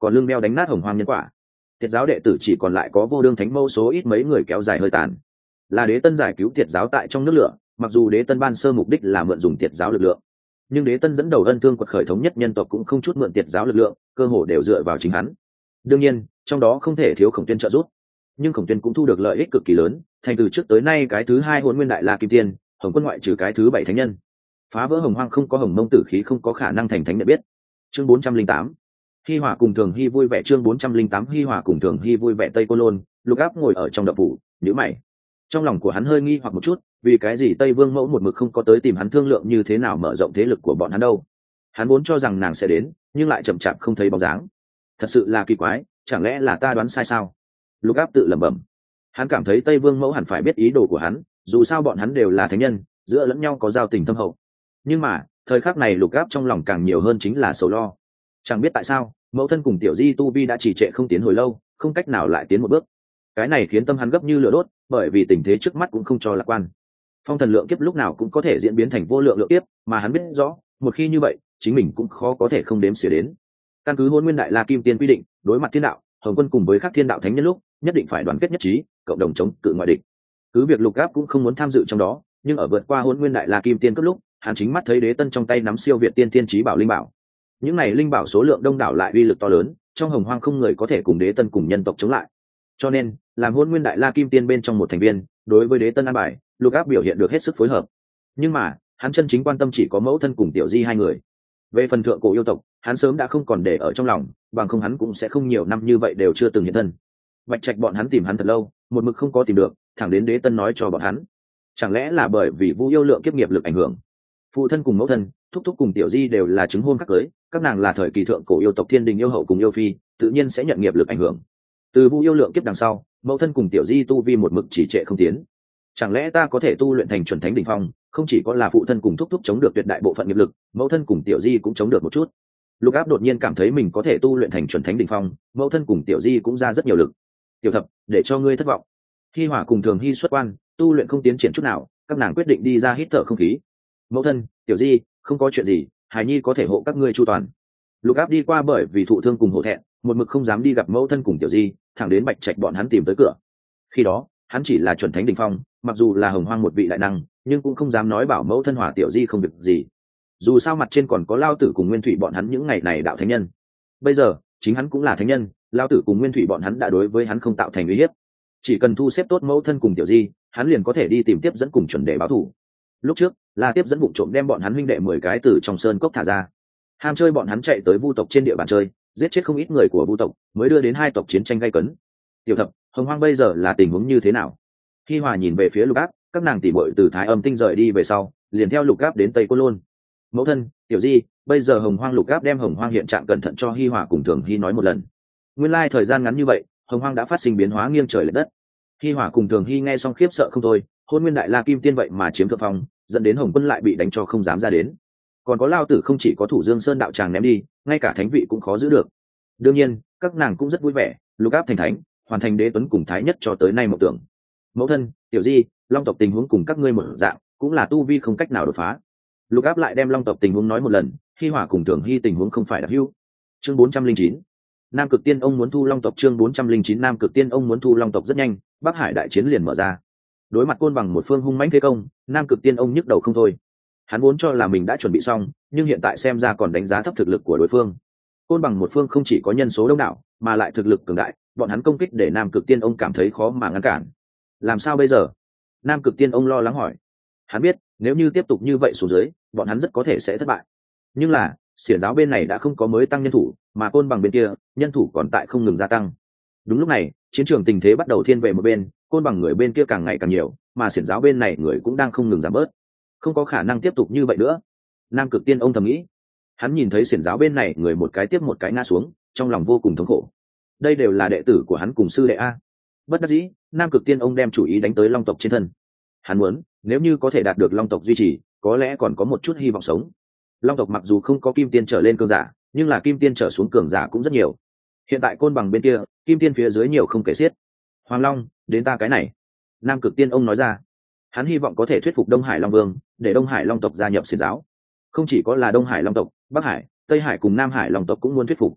còn lưng đeo đánh nát hồng hoang nhân quả. Tiệt giáo đệ tử chỉ còn lại có vô đương thánh mâu số ít mấy người kéo dài hơi tàn. Là Đế Tân giải cứu Tiệt giáo tại trong nước lửa, mặc dù Đế Tân ban sơ mục đích là mượn dùng Tiệt giáo lực lượng, nhưng Đế Tân dẫn đầu ân thương quật khởi thống nhất nhân tộc cũng không chút mượn Tiệt giáo lực lượng, cơ hồ đều dựa vào chính hắn. Đương nhiên, trong đó không thể thiếu Khổng Tuyên trợ giúp, nhưng Khổng Tuyên cũng thu được lợi ích cực kỳ lớn, thành từ trước tới nay cái thứ hai Hỗn Nguyên Đại La Kim Tiên, Hồng Quân ngoại trừ cái thứ bảy thánh nhân. Phá vỡ hồng hoang không có hồng mông tử khí không có khả năng thành thánh nhận biết. Chương bốn trăm linh tám Hi Hòa cùng Thường Hi vui vẻ. Chương bốn trăm linh tám Hi Hòa cùng Thường Hi vui vẻ. Tây Côn Lôn, Lục Áp ngồi ở trong động phủ, nhíu mày. Trong lòng của hắn hơi nghi hoặc một chút, vì cái gì Tây Vương Mẫu một mực không có tới tìm hắn thương lượng như thế nào mở rộng thế lực của bọn hắn đâu? Hắn vốn cho rằng nàng sẽ đến, nhưng lại chậm chạp không thấy bóng dáng. Thật sự là kỳ quái, chẳng lẽ là ta đoán sai sao? Lục Áp tự lẩm bẩm. Hắn cảm thấy Tây Vương Mẫu hẳn phải biết ý đồ của hắn, dù sao bọn hắn đều là thánh nhân, giữa lẫn nhau có giao tình thâm hậu. Nhưng mà, thời khắc này Lục Áp trong lòng càng nhiều hơn chính là sầu lo. Chẳng biết tại sao, mẫu thân cùng tiểu di tu vi đã trì trệ không tiến hồi lâu, không cách nào lại tiến một bước. Cái này khiến tâm hắn gấp như lửa đốt, bởi vì tình thế trước mắt cũng không cho lạc quan. Phong thần lượng kiếp lúc nào cũng có thể diễn biến thành vô lượng lượng kiếp, mà hắn biết rõ, một khi như vậy, chính mình cũng khó có thể không đếm xỉa đến. Căn cứ Hỗn Nguyên Đại La Kim Tiên quy định, đối mặt thiên đạo, Hồng Quân cùng với các thiên đạo thánh nhân lúc, nhất định phải đoàn kết nhất trí, cộng đồng chống cự ngoại địch. Cứ việc Lục Áp cũng không muốn tham dự trong đó, nhưng ở vượt qua Hỗn Nguyên Đại La Kim Tiên cấp lúc, hắn chính mắt thấy Đế Tân trong tay nắm siêu việt tiên tiên chí bảo linh bảo. Những này linh bảo số lượng đông đảo lại uy lực to lớn, trong hồng hoang không người có thể cùng Đế Tân cùng nhân tộc chống lại. Cho nên, làm Hỗn Nguyên Đại La Kim Tiên bên trong một thành viên, đối với Đế Tân an bài, Lục Áp biểu hiện được hết sức phối hợp. Nhưng mà, hắn chân chính quan tâm chỉ có mẫu thân cùng tiểu di hai người. Về phần thượng cổ yêu tộc, hắn sớm đã không còn để ở trong lòng, bằng không hắn cũng sẽ không nhiều năm như vậy đều chưa từng hiện thân. Bạch Trạch bọn hắn tìm hắn thật lâu, một mực không có tìm được, thẳng đến Đế Tân nói cho bọn hắn. Chẳng lẽ là bởi vì Vu yêu lượng kiếp nghiệp lực ảnh hưởng? Phụ thân cùng mẫu thân, thúc thúc cùng tiểu di đều là chứng hôn các cưới, các nàng là thời kỳ thượng cổ yêu tộc thiên đình yêu hậu cùng yêu phi, tự nhiên sẽ nhận nghiệp lực ảnh hưởng. Từ Vu yêu lượng kiếp đằng sau, mẫu thân cùng tiểu di tu vi một mực chỉ trệ không tiến. Chẳng lẽ ta có thể tu luyện thành chuẩn thánh đỉnh phong, không chỉ có là phụ thân cùng thúc thúc chống được tuyệt đại bộ phận nghiệp lực, mẫu thân cùng tiểu di cũng chống được một chút. Lục Áp đột nhiên cảm thấy mình có thể tu luyện thành chuẩn thánh đỉnh phong, mẫu thân cùng tiểu di cũng ra rất nhiều lực. Tiểu thập, để cho ngươi thất vọng. Hi Hòa cùng Thường Hi xuất quan, tu luyện không tiến triển chút nào, các nàng quyết định đi ra hít thở không khí. Mẫu thân, tiểu di, không có chuyện gì, Hải Nhi có thể hộ các ngươi chu toàn. Lục Áp đi qua bởi vì thụ thương cùng hổ thẹn, một mực không dám đi gặp mẫu thân cùng tiểu di, thẳng đến Bạch Trạch bọn hắn tìm tới cửa. Khi đó, hắn chỉ là chuẩn thánh đỉnh phong, mặc dù là hồng hoang một vị đại năng, nhưng cũng không dám nói bảo mẫu thân Hỏa tiểu di không việc gì. Dù sao mặt trên còn có Lao Tử cùng Nguyên Thủy bọn hắn những ngày này đạo thánh nhân. Bây giờ, chính hắn cũng là thánh nhân, Lao Tử cùng Nguyên Thủy bọn hắn đã đối với hắn không tạo thành uy hiếp. Chỉ cần thu xếp tốt mẫu thân cùng tiểu di, hắn liền có thể đi tìm tiếp dẫn cùng chuẩn để báo thù. Lúc trước, là tiếp dẫn vụ trộm đem bọn hắn huynh đệ mười cái từ trong sơn cốc thả ra. Ham chơi bọn hắn chạy tới Vu tộc trên địa bàn chơi, giết chết không ít người của Vu tộc, mới đưa đến hai tộc chiến tranh gay cấn. Tiểu thập, hồng hoang bây giờ là tình huống như thế nào? Hi Hòa nhìn về phía Lục Áp, các nàng tỉ muội từ Thái Âm tinh rời đi về sau, liền theo Lục Áp đến Tây Côn Lôn. Mẫu thân, tiểu di, bây giờ hồng hoang. Lục Áp đem hồng hoang hiện trạng cẩn thận cho Hi Hòa cùng Thường Hi nói một lần. Nguyên lai thời gian ngắn như vậy, hồng hoang đã phát sinh biến hóa nghiêng trời lệch đất. Hi Hòa cùng Thường Hi nghe xong khiếp sợ không thôi, Hôn Nguyên Đại La Kim Tiên vậy mà chiếm thượng phong, dẫn đến Hồng Quân lại bị đánh cho không dám ra đến. Còn có Lao Tử không chỉ có Thủ Dương Sơn đạo tràng ném đi, ngay cả thánh vị cũng khó giữ được. Đương nhiên, các nàng cũng rất vui vẻ, Lục Áp thành thánh, hoàn thành đế tuấn cùng thái nhất cho tới nay mộng tưởng. Mẫu thân, tiểu di, Long tộc tình huống cùng các ngươi một dạng, cũng là tu vi không cách nào đột phá. Lục Áp lại đem Long tộc tình huống nói một lần, Hi Hòa cùng Thường Hi tình huống không phải đặc hữu. Chương bốn trăm linh chín Nam Cực Tiên ông muốn thu Long tộc. Chương bốn trăm linh chín Nam Cực Tiên ông muốn thu Long tộc. Rất nhanh, Bắc Hải đại chiến liền mở ra. Đối mặt Côn Bằng một phương hung mãnh thế công, Nam Cực Tiên ông nhức đầu không thôi. Hắn vốn cho là mình đã chuẩn bị xong, nhưng hiện tại xem ra còn đánh giá thấp thực lực của đối phương. Côn Bằng một phương không chỉ có nhân số đông đảo, mà lại thực lực cường đại, bọn hắn công kích để Nam Cực Tiên ông cảm thấy khó mà ngăn cản. Làm sao bây giờ? Nam Cực Tiên ông lo lắng hỏi. Hắn biết, nếu như tiếp tục như vậy xuống dưới, bọn hắn rất có thể sẽ thất bại. Nhưng là, xiển giáo bên này đã không có mới tăng nhân thủ, mà Côn Bằng bên kia, nhân thủ còn tại không ngừng gia tăng. Đúng lúc này, chiến trường tình thế bắt đầu thiên về một bên, Côn Bằng người bên kia càng ngày càng nhiều, mà xiển giáo bên này người cũng đang không ngừng giảm bớt. Không có khả năng tiếp tục như vậy nữa. Nam Cực Tiên ông thầm nghĩ. Hắn nhìn thấy xiển giáo bên này người một cái tiếp một cái ngã xuống, trong lòng vô cùng thống khổ. Đây đều là đệ tử của hắn cùng sư đệ a. Bất đắc dĩ, Nam Cực Tiên ông đem chủ ý đánh tới Long tộc trên thân. Hắn muốn, nếu như có thể đạt được Long tộc duy trì, có lẽ còn có một chút hy vọng sống. Long tộc mặc dù không có kim tiên trở lên cường giả, nhưng là kim tiên trở xuống cường giả cũng rất nhiều. Hiện tại Côn Bằng bên kia, kim tiên phía dưới nhiều không kể xiết. Hoàng Long, đến ta cái này. Nam Cực Tiên ông nói ra. Hắn hy vọng có thể thuyết phục Đông Hải Long Vương, để Đông Hải Long tộc gia nhập xiển giáo. Không chỉ có là Đông Hải Long tộc, Bắc Hải, Tây Hải cùng Nam Hải Long tộc cũng muốn thuyết phục.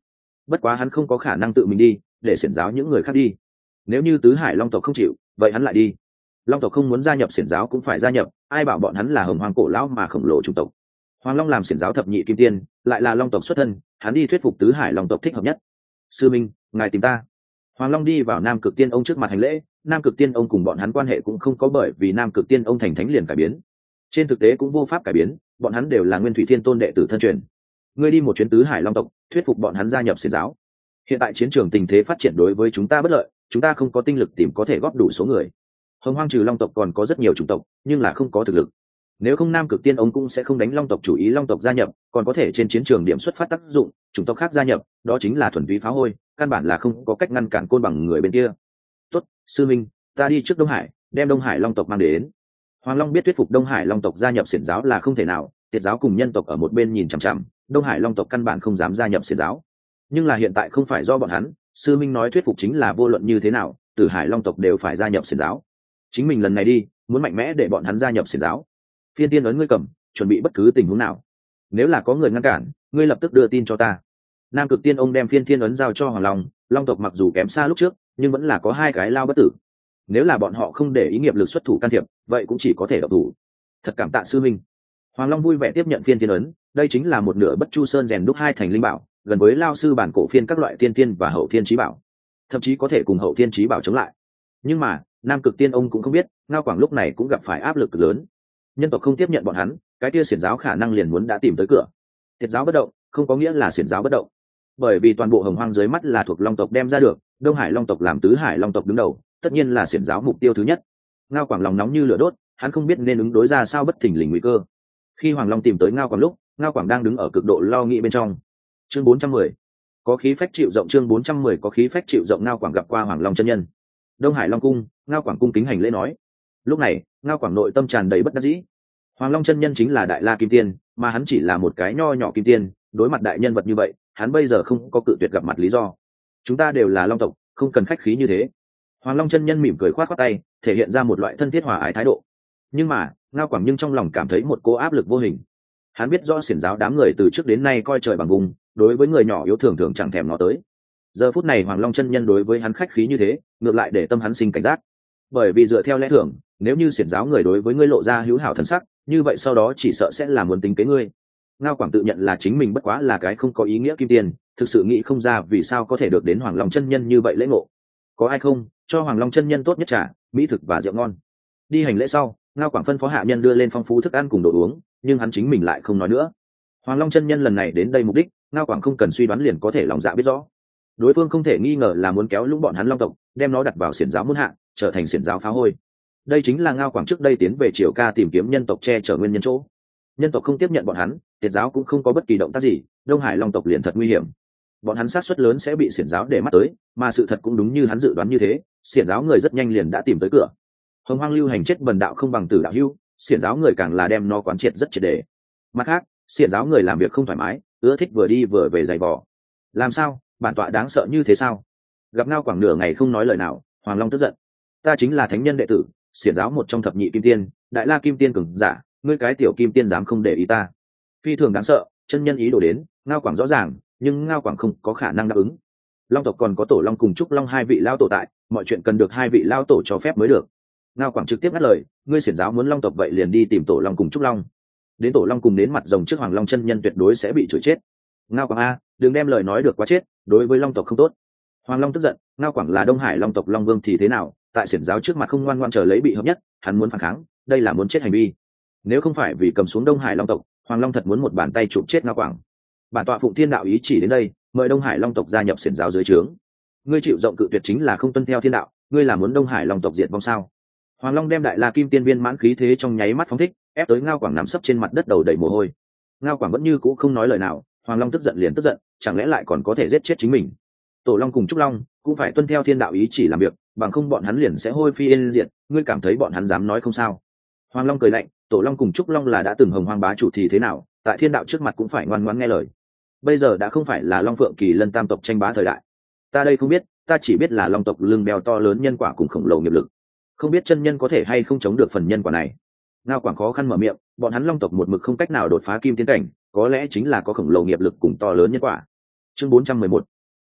bất quá hắn không có khả năng tự mình đi để xiển giáo những người khác đi. Nếu như tứ hải long tộc không chịu, vậy hắn lại đi. Long tộc không muốn gia nhập xiển giáo cũng phải gia nhập, ai bảo bọn hắn là hồng hoang cổ lão mà khổng lồ chủng tộc. Hoàng Long làm xiển giáo thập nhị kim tiên, lại là long tộc xuất thân, hắn đi thuyết phục tứ hải long tộc thích hợp nhất. Sư minh, ngài tìm ta. Hoàng Long đi vào Nam Cực Tiên ông trước mặt hành lễ. Nam Cực Tiên ông cùng bọn hắn quan hệ cũng không có bởi vì Nam Cực Tiên ông thành thánh liền cải biến, trên thực tế cũng vô pháp cải biến, bọn hắn đều là Nguyên Thủy Thiên Tôn đệ tử thân truyền. Ngươi đi một chuyến tứ hải long tộc, thuyết phục bọn hắn gia nhập xiển giáo. Hiện tại chiến trường tình thế phát triển đối với chúng ta bất lợi, chúng ta không có tinh lực tìm có thể góp đủ số người. Hồng Hoang trừ long tộc còn có rất nhiều chủng tộc, nhưng là không có thực lực. Nếu không Nam Cực Tiên ông cũng sẽ không đánh long tộc chủ ý long tộc gia nhập, còn có thể trên chiến trường điểm xuất phát tác dụng, chủng tộc khác gia nhập, đó chính là thuần túy phá hôi, căn bản là không có cách ngăn cản côn bằng người bên kia. Tốt, sư minh, ta đi trước Đông Hải, đem Đông Hải long tộc mang đến. Hoàng Long biết thuyết phục Đông Hải long tộc gia nhập xiển giáo là không thể nào, Tiệt giáo cùng nhân tộc ở một bên nhìn chằm chằm, Đông Hải long tộc căn bản không dám gia nhập xiển giáo. Nhưng là hiện tại không phải do bọn hắn, sư minh nói thuyết phục chính là vô luận như thế nào, Tử Hải long tộc đều phải gia nhập xiển giáo. Chính mình lần này đi, muốn mạnh mẽ để bọn hắn gia nhập xiển giáo. Phiên tiên ấn ngươi cầm, chuẩn bị bất cứ tình huống nào. Nếu là có người ngăn cản, ngươi lập tức đưa tin cho ta. Nam Cực Tiên ông đem phiên thiên ấn giao cho Hoàng Long, long tộc mặc dù kém xa lúc trước, nhưng vẫn là có hai cái lao bất tử. Nếu là bọn họ không để ý nghiệp lực xuất thủ can thiệp, vậy cũng chỉ có thể độc thủ. Thật cảm tạ sư minh. Hoàng Long vui vẻ tiếp nhận phiên thiên ấn, đây chính là một nửa Bất Chu Sơn rèn đúc hai thành linh bảo, gần với lao sư bản cổ phiên các loại tiên tiên và hậu thiên chí bảo, thậm chí có thể cùng hậu thiên chí bảo chống lại. Nhưng mà Nam Cực Tiên ông cũng không biết, Ngao Quảng lúc này cũng gặp phải áp lực cực lớn. Nhân tộc không tiếp nhận bọn hắn, cái kia xiển giáo khả năng liền muốn đã tìm tới cửa. Tiệt giáo bất động, không có nghĩa là xiển giáo bất động, bởi vì toàn bộ Hồng Hoang dưới mắt là thuộc long tộc đem ra được, Đông Hải long tộc làm tứ hải long tộc đứng đầu, tất nhiên là xiển giáo mục tiêu thứ nhất. Ngao Quảng lòng nóng như lửa đốt, hắn không biết nên ứng đối ra sao bất thình lình nguy cơ. Khi Hoàng Long tìm tới Ngao Quảng lúc, Ngao Quảng đang đứng ở cực độ lo nghĩ bên trong. Chương bốn trăm mười, có khí phách chịu rộng. Chương bốn trăm mười, có khí phách chịu rộng. Ngao Quảng gặp qua Hoàng Long chân nhân. Đông Hải Long cung, Ngao Quảng cung kính hành lễ nói. Lúc này, Ngao Quảng nội tâm tràn đầy bất đắc dĩ. Hoàng Long chân nhân chính là Đại La Kim Tiên, mà hắn chỉ là một cái nho nhỏ kim tiên, đối mặt đại nhân vật như vậy, hắn bây giờ không có cự tuyệt gặp mặt lý do. Chúng ta đều là long tộc, không cần khách khí như thế. Hoàng Long chân nhân mỉm cười khoát khoát tay, thể hiện ra một loại thân thiết hòa ái thái độ. Nhưng mà, Ngao Quảng nhưng trong lòng cảm thấy một cô áp lực vô hình. Hắn biết rõ xiển giáo đám người từ trước đến nay coi trời bằng vùng, đối với người nhỏ yếu thường thường chẳng thèm nó tới. Giờ phút này Hoàng Long chân nhân đối với hắn khách khí như thế, ngược lại để tâm hắn sinh cảnh giác. Bởi vì dựa theo lẽ thường, nếu như xiển giáo người đối với ngươi lộ ra hữu hảo thần sắc, như vậy sau đó chỉ sợ sẽ là muốn tính kế ngươi. Ngao Quảng tự nhận là chính mình bất quá là cái không có ý nghĩa kim tiền, thực sự nghĩ không ra vì sao có thể được đến Hoàng Long chân nhân như vậy lễ ngộ. Có ai không, cho Hoàng Long chân nhân tốt nhất trà, mỹ thực và rượu ngon. Đi hành lễ sau, Ngao Quảng phân phó hạ nhân đưa lên phong phú thức ăn cùng đồ uống, nhưng hắn chính mình lại không nói nữa. Hoàng Long chân nhân lần này đến đây mục đích, Ngao Quảng không cần suy đoán liền có thể lòng dạ biết rõ. Đối phương không thể nghi ngờ là muốn kéo lũng bọn hắn long tộc, đem nó đặt vào xiển giáo muôn hạ, trở thành xiển giáo phá hôi. Đây chính là Ngao Quảng trước đây tiến về Triều Ca tìm kiếm nhân tộc che chở nguyên nhân chỗ. Nhân tộc không tiếp nhận bọn hắn, Tiệt giáo cũng không có bất kỳ động tác gì, Đông Hải long tộc liền thật nguy hiểm. Bọn hắn sát suất lớn sẽ bị xiển giáo để mắt tới, mà sự thật cũng đúng như hắn dự đoán như thế, xiển giáo người rất nhanh liền đã tìm tới cửa. Hồng Hoang lưu hành chết bần đạo không bằng tử đạo hưu, xiển giáo người càng là đem nó quán triệt rất triệt để. Mặt khác, xiển giáo người làm việc không thoải mái, ưa thích vừa đi vừa về giày vò. Làm sao, bản tọa đáng sợ như thế sao? Gặp Ngao Quảng nửa ngày không nói lời nào, Hoàng Long tức giận. Ta chính là thánh nhân đệ tử, xiển giáo một trong thập nhị kim tiên, Đại La Kim Tiên cường giả, ngươi cái tiểu kim tiên dám không để ý ta? Phi thường đáng sợ, chân nhân ý đồ đến, Ngao Quảng rõ ràng, nhưng Ngao Quảng không có khả năng đáp ứng. Long tộc còn có Tổ Long cùng Trúc Long hai vị lao tổ tại, mọi chuyện cần được hai vị lao tổ cho phép mới được. Ngao Quảng trực tiếp ngắt lời, ngươi xiển giáo muốn long tộc vậy liền đi tìm Tổ Long cùng Trúc Long. Đến Tổ Long cùng đến mặt rồng trước Hoàng Long chân nhân tuyệt đối sẽ bị chửi chết. Ngao Quảng a, đừng đem lời nói được quá chết, đối với long tộc không tốt. Hoàng Long tức giận, Ngao Quảng là Đông Hải long tộc Long Vương thì thế nào, tại xiển giáo trước mặt không ngoan ngoãn chờ lấy bị hợp nhất, hắn muốn phản kháng, đây là muốn chết hành vi. Nếu không phải vì cầm xuống Đông Hải long tộc, Hoàng Long thật muốn một bàn tay chụp chết Ngao Quảng. Bản tọa phụng thiên đạo ý chỉ đến đây, mời Đông Hải long tộc gia nhập xiển giáo dưới trướng. Ngươi chịu rộng cự tuyệt chính là không tuân theo thiên đạo, ngươi là muốn Đông Hải long tộc diệt vong sao? Hoàng Long đem Đại La Kim Tiên viên mãn khí thế trong nháy mắt phóng thích, ép tới Ngao Quảng nằm sấp trên mặt đất đầu đầy mồ hôi. Ngao Quảng vẫn như cũ không nói lời nào, Hoàng Long tức giận liền tức giận, chẳng lẽ lại còn có thể giết chết chính mình? Tổ Long cùng Trúc Long cũng phải tuân theo thiên đạo ý chỉ làm việc, bằng không bọn hắn liền sẽ hôi phi yên diệt, ngươi cảm thấy bọn hắn dám nói không sao? Hoàng Long cười lạnh, Tổ Long cùng Trúc Long là đã từng hồng hoang bá chủ thì thế nào, tại thiên đạo trước mặt cũng phải ngoan ngoãn nghe lời. Bây giờ đã không phải là Long Phượng Kỳ Lân tam tộc tranh bá thời đại. Ta đây không biết, ta chỉ biết là long tộc lưng bèo to lớn nhân quả cùng khổng lồ nghiệp lực, không biết chân nhân có thể hay không chống được phần nhân quả này. Ngao Quảng khó khăn mở miệng, bọn hắn long tộc một mực không cách nào đột phá kim tiến cảnh, có lẽ chính là có khổng lồ nghiệp lực cùng to lớn nhân quả. Chương bốn trăm mười một,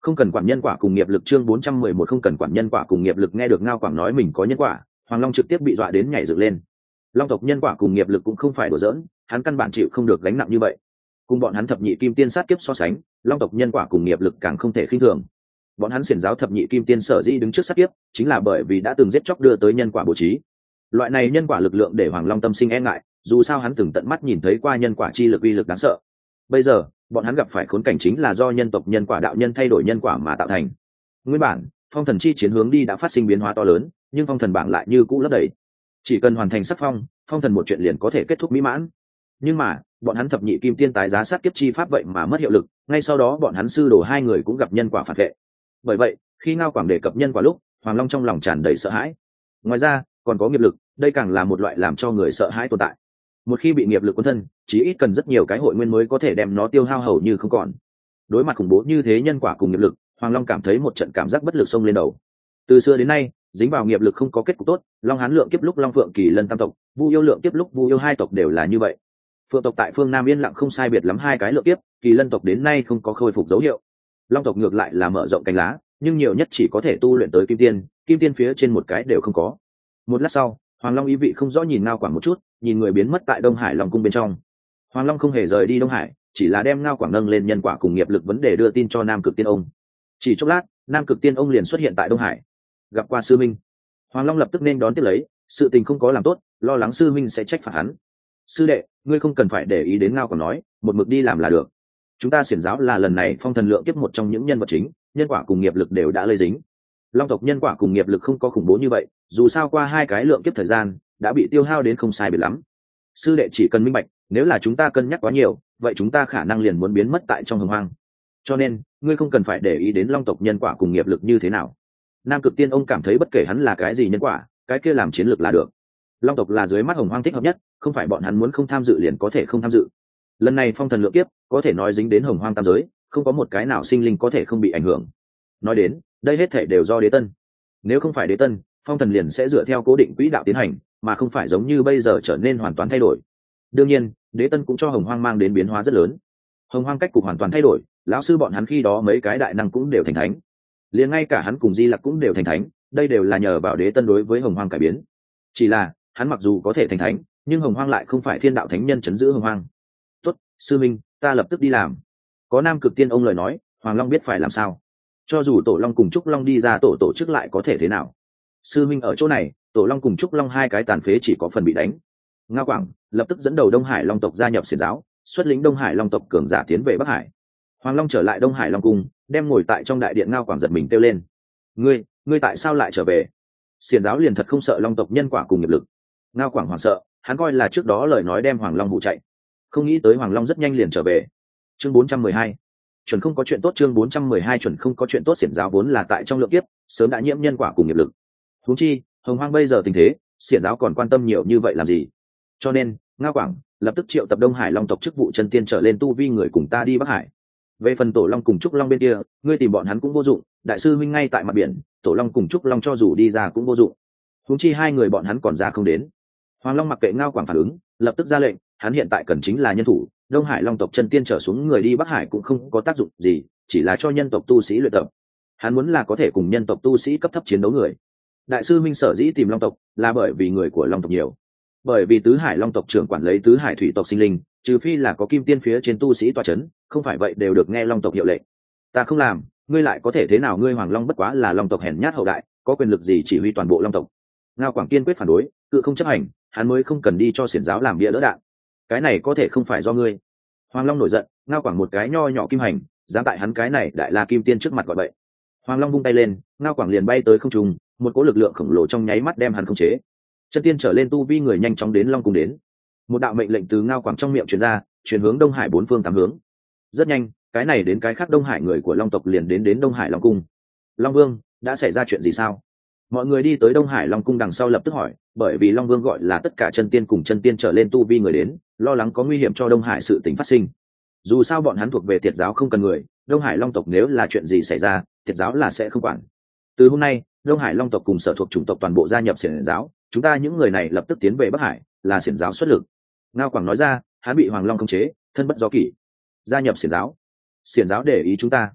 Không cần quản nhân quả cùng nghiệp lực. Chương bốn trăm mười một không cần quản nhân quả cùng nghiệp lực. Nghe được Ngao Quảng nói mình có nhân quả, Hoàng Long trực tiếp bị dọa đến nhảy dựng lên. Long tộc nhân quả cùng nghiệp lực cũng không phải đùa giỡn, hắn căn bản chịu không được gánh nặng như vậy. Cùng bọn hắn thập nhị kim tiên sát kiếp so sánh, Long tộc nhân quả cùng nghiệp lực càng không thể khinh thường. Bọn hắn xiển giáo thập nhị kim tiên sở dĩ đứng trước sát kiếp, chính là bởi vì đã từng giết chóc đưa tới nhân quả bố trí. Loại này nhân quả lực lượng để Hoàng Long tâm sinh e ngại, dù sao hắn từng tận mắt nhìn thấy qua nhân quả chi lực uy lực đáng sợ. Bây giờ, bọn hắn gặp phải khốn cảnh chính là do nhân tộc nhân quả đạo nhân thay đổi nhân quả mà tạo thành. Nguyên bản, phong thần chi chiến hướng đi đã phát sinh biến hóa to lớn, nhưng phong thần bảng lại như cũ lấp đầy. Chỉ cần hoàn thành sắc phong, phong thần một chuyện liền có thể kết thúc mỹ mãn. Nhưng mà, bọn hắn thập nhị kim tiên tái giá sát kiếp chi pháp vậy mà mất hiệu lực, ngay sau đó bọn hắn sư đồ hai người cũng gặp nhân quả phản vệ. Bởi vậy, khi Ngao Quảng đề cập nhân quả lúc, Hoàng Long trong lòng tràn đầy sợ hãi. Ngoài ra, còn có nghiệp lực, đây càng là một loại làm cho người sợ hãi tồn tại. Một khi bị nghiệp lực cuốn thân, chí ít cần rất nhiều cái hội nguyên mới có thể đem nó tiêu hao hầu như không còn. Đối mặt khủng bố như thế nhân quả cùng nghiệp lực, Hoàng Long cảm thấy một trận cảm giác bất lực xông lên đầu. Từ xưa đến nay, dính vào nghiệp lực không có kết cục tốt, Long Hán lượng kiếp lúc Long Phượng Kỳ Lân tam tộc, Vu Yêu lượng kiếp lúc Vu Yêu hai tộc đều là như vậy. Phượng tộc tại phương Nam yên lặng không sai biệt lắm hai cái lượng kiếp, Kỳ Lân tộc đến nay không có khôi phục dấu hiệu. Long tộc ngược lại là mở rộng cánh lá, nhưng nhiều nhất chỉ có thể tu luyện tới kim tiên, kim tiên phía trên một cái đều không có. Một lát sau, Hoàng Long ý vị không rõ nhìn Ngao Quảng một chút, nhìn người biến mất tại Đông Hải Long cung bên trong. Hoàng Long không hề rời đi Đông Hải, chỉ là đem Ngao Quảng nâng lên nhân quả cùng nghiệp lực vấn đề đưa tin cho Nam Cực Tiên ông. Chỉ chốc lát, Nam Cực Tiên ông liền xuất hiện tại Đông Hải, gặp qua sư minh. Hoàng Long lập tức nên đón tiếp lấy, sự tình không có làm tốt, lo lắng sư minh sẽ trách phạt hắn. Sư đệ, ngươi không cần phải để ý đến Ngao Quảng nói, một mực đi làm là được. Chúng ta xiển giáo là lần này phong thần lượng kiếp một trong những nhân vật chính, nhân quả cùng nghiệp lực đều đã lây dính. Long tộc nhân quả cùng nghiệp lực không có khủng bố như vậy, dù sao qua hai cái lượng kiếp thời gian đã bị tiêu hao đến không sai biệt lắm. Sư đệ chỉ cần minh bạch, nếu là chúng ta cân nhắc quá nhiều, vậy chúng ta khả năng liền muốn biến mất tại trong hồng hoang. Cho nên, ngươi không cần phải để ý đến long tộc nhân quả cùng nghiệp lực như thế nào. Nam Cực Tiên ông cảm thấy bất kể hắn là cái gì nhân quả, cái kia làm chiến lược là được. Long tộc là dưới mắt hồng hoang thích hợp nhất, không phải bọn hắn muốn không tham dự liền có thể không tham dự. Lần này phong thần lượng kiếp có thể nói dính đến hồng hoang tam giới, không có một cái nào sinh linh có thể không bị ảnh hưởng. Nói đến, đây hết thể đều do Đế Tân. Nếu không phải Đế Tân, phong thần liền sẽ dựa theo cố định quỹ đạo tiến hành, mà không phải giống như bây giờ trở nên hoàn toàn thay đổi. Đương nhiên, Đế Tân cũng cho hồng hoang mang đến biến hóa rất lớn. Hồng hoang cách cục hoàn toàn thay đổi, lão sư bọn hắn khi đó mấy cái đại năng cũng đều thành thánh, liền ngay cả hắn cùng Di Lặc cũng đều thành thánh, đây đều là nhờ vào Đế Tân đối với hồng hoang cải biến. Chỉ là hắn mặc dù có thể thành thánh, nhưng hồng hoang lại không phải thiên đạo thánh nhân chấn giữ hồng hoang. Tốt, sư minh, ta lập tức đi làm. Có Nam Cực Tiên ông lời nói, Hoàng Long biết phải làm sao. Cho dù Tổ Long cùng Trúc Long đi ra tổ tổ chức lại có thể thế nào? Sư minh ở chỗ này, Tổ Long cùng Trúc Long hai cái tàn phế chỉ có phần bị đánh. Ngao Quảng lập tức dẫn đầu Đông Hải Long tộc gia nhập xiển giáo, xuất lĩnh Đông Hải Long tộc cường giả tiến về Bắc Hải. Hoàng Long trở lại Đông Hải Long cung, đem ngồi tại trong đại điện Ngao Quảng giật mình kêu lên: "Ngươi, ngươi tại sao lại trở về?" Xiển giáo liền thật không sợ Long tộc nhân quả cùng nghiệp lực. Ngao Quảng hoảng sợ, hắn coi là trước đó lời nói đem Hoàng Long hụ chạy, không nghĩ tới Hoàng Long rất nhanh liền trở về. Chương bốn trăm mười hai, chuẩn không có chuyện tốt. Chương bốn trăm mười hai, chuẩn không có chuyện tốt. Xiển giáo vốn là tại trong lượng kiếp, sớm đã nhiễm nhân quả cùng nghiệp lực. Huống chi, hồng hoang bây giờ tình thế, xiển giáo còn quan tâm nhiều như vậy làm gì? Cho nên, Ngao Quảng lập tức triệu tập Đông Hải Long tộc chức vụ chân tiên trở lên tu vi người cùng ta đi Bắc Hải. Về phần Tổ Long cùng Trúc Long bên kia, ngươi tìm bọn hắn cũng vô dụng, đại sư huynh ngay tại mặt biển, Tổ Long cùng Trúc Long cho dù đi ra cũng vô dụng. Huống chi hai người bọn hắn còn ra không đến. Hoàng Long mặc kệ Ngao Quảng phản ứng, lập tức ra lệnh, hắn hiện tại cần chính là nhân thủ, Đông Hải Long tộc chân tiên trở xuống người đi Bắc Hải cũng không có tác dụng gì, chỉ là cho nhân tộc tu sĩ luyện tập. Hắn muốn là có thể cùng nhân tộc tu sĩ cấp thấp chiến đấu người. Đại sư minh sở dĩ tìm Long tộc, là bởi vì người của Long tộc nhiều. Bởi vì tứ hải Long tộc trưởng quản lấy tứ hải thủy tộc sinh linh, trừ phi là có kim tiên phía trên tu sĩ tọa chấn, không phải vậy đều được nghe Long tộc hiệu lệnh. Ta không làm, ngươi lại có thể thế nào? Ngươi Hoàng Long bất quá là Long tộc hèn nhát hậu đại, có quyền lực gì chỉ huy toàn bộ Long tộc? Ngao Quảng kiên quyết phản đối, cự không chấp hành, hắn mới không cần đi cho xiển giáo làm bia đỡ đạn. Cái này có thể không phải do ngươi. Hoàng Long nổi giận, Ngao Quảng một cái nho nhỏ kim hành, dám tại hắn cái này đại la kim tiên trước mặt gọi bậy. Hoàng Long vung tay lên, Ngao Quảng liền bay tới không trung, một cỗ lực lượng khổng lồ trong nháy mắt đem hắn khống chế. Chân tiên trở lên tu vi người nhanh chóng đến Long cung đến. Một đạo mệnh lệnh từ Ngao Quảng trong miệng truyền ra, truyền hướng Đông Hải bốn phương tám hướng. Rất nhanh, cái này đến cái khác Đông Hải người của Long tộc liền đến đến Đông Hải Long cung. Long Vương, đã xảy ra chuyện gì sao? Mọi người đi tới Đông Hải Long cung đằng sau lập tức hỏi, bởi vì Long Vương gọi là tất cả chân tiên cùng chân tiên trở lên tu vi người đến, lo lắng có nguy hiểm cho Đông Hải sự tình phát sinh. Dù sao bọn hắn thuộc về Tiệt giáo không cần người, Đông Hải Long tộc nếu là chuyện gì xảy ra, Tiệt giáo là sẽ không quản. Từ hôm nay, Đông Hải Long tộc cùng sở thuộc chủng tộc toàn bộ gia nhập xiển giáo, chúng ta những người này lập tức tiến về Bắc Hải, là xiển giáo xuất lực. Ngao Quảng nói ra, hắn bị Hoàng Long khống chế, thân bất do kỷ. Gia nhập xiển giáo. Xiển giáo để ý chúng ta.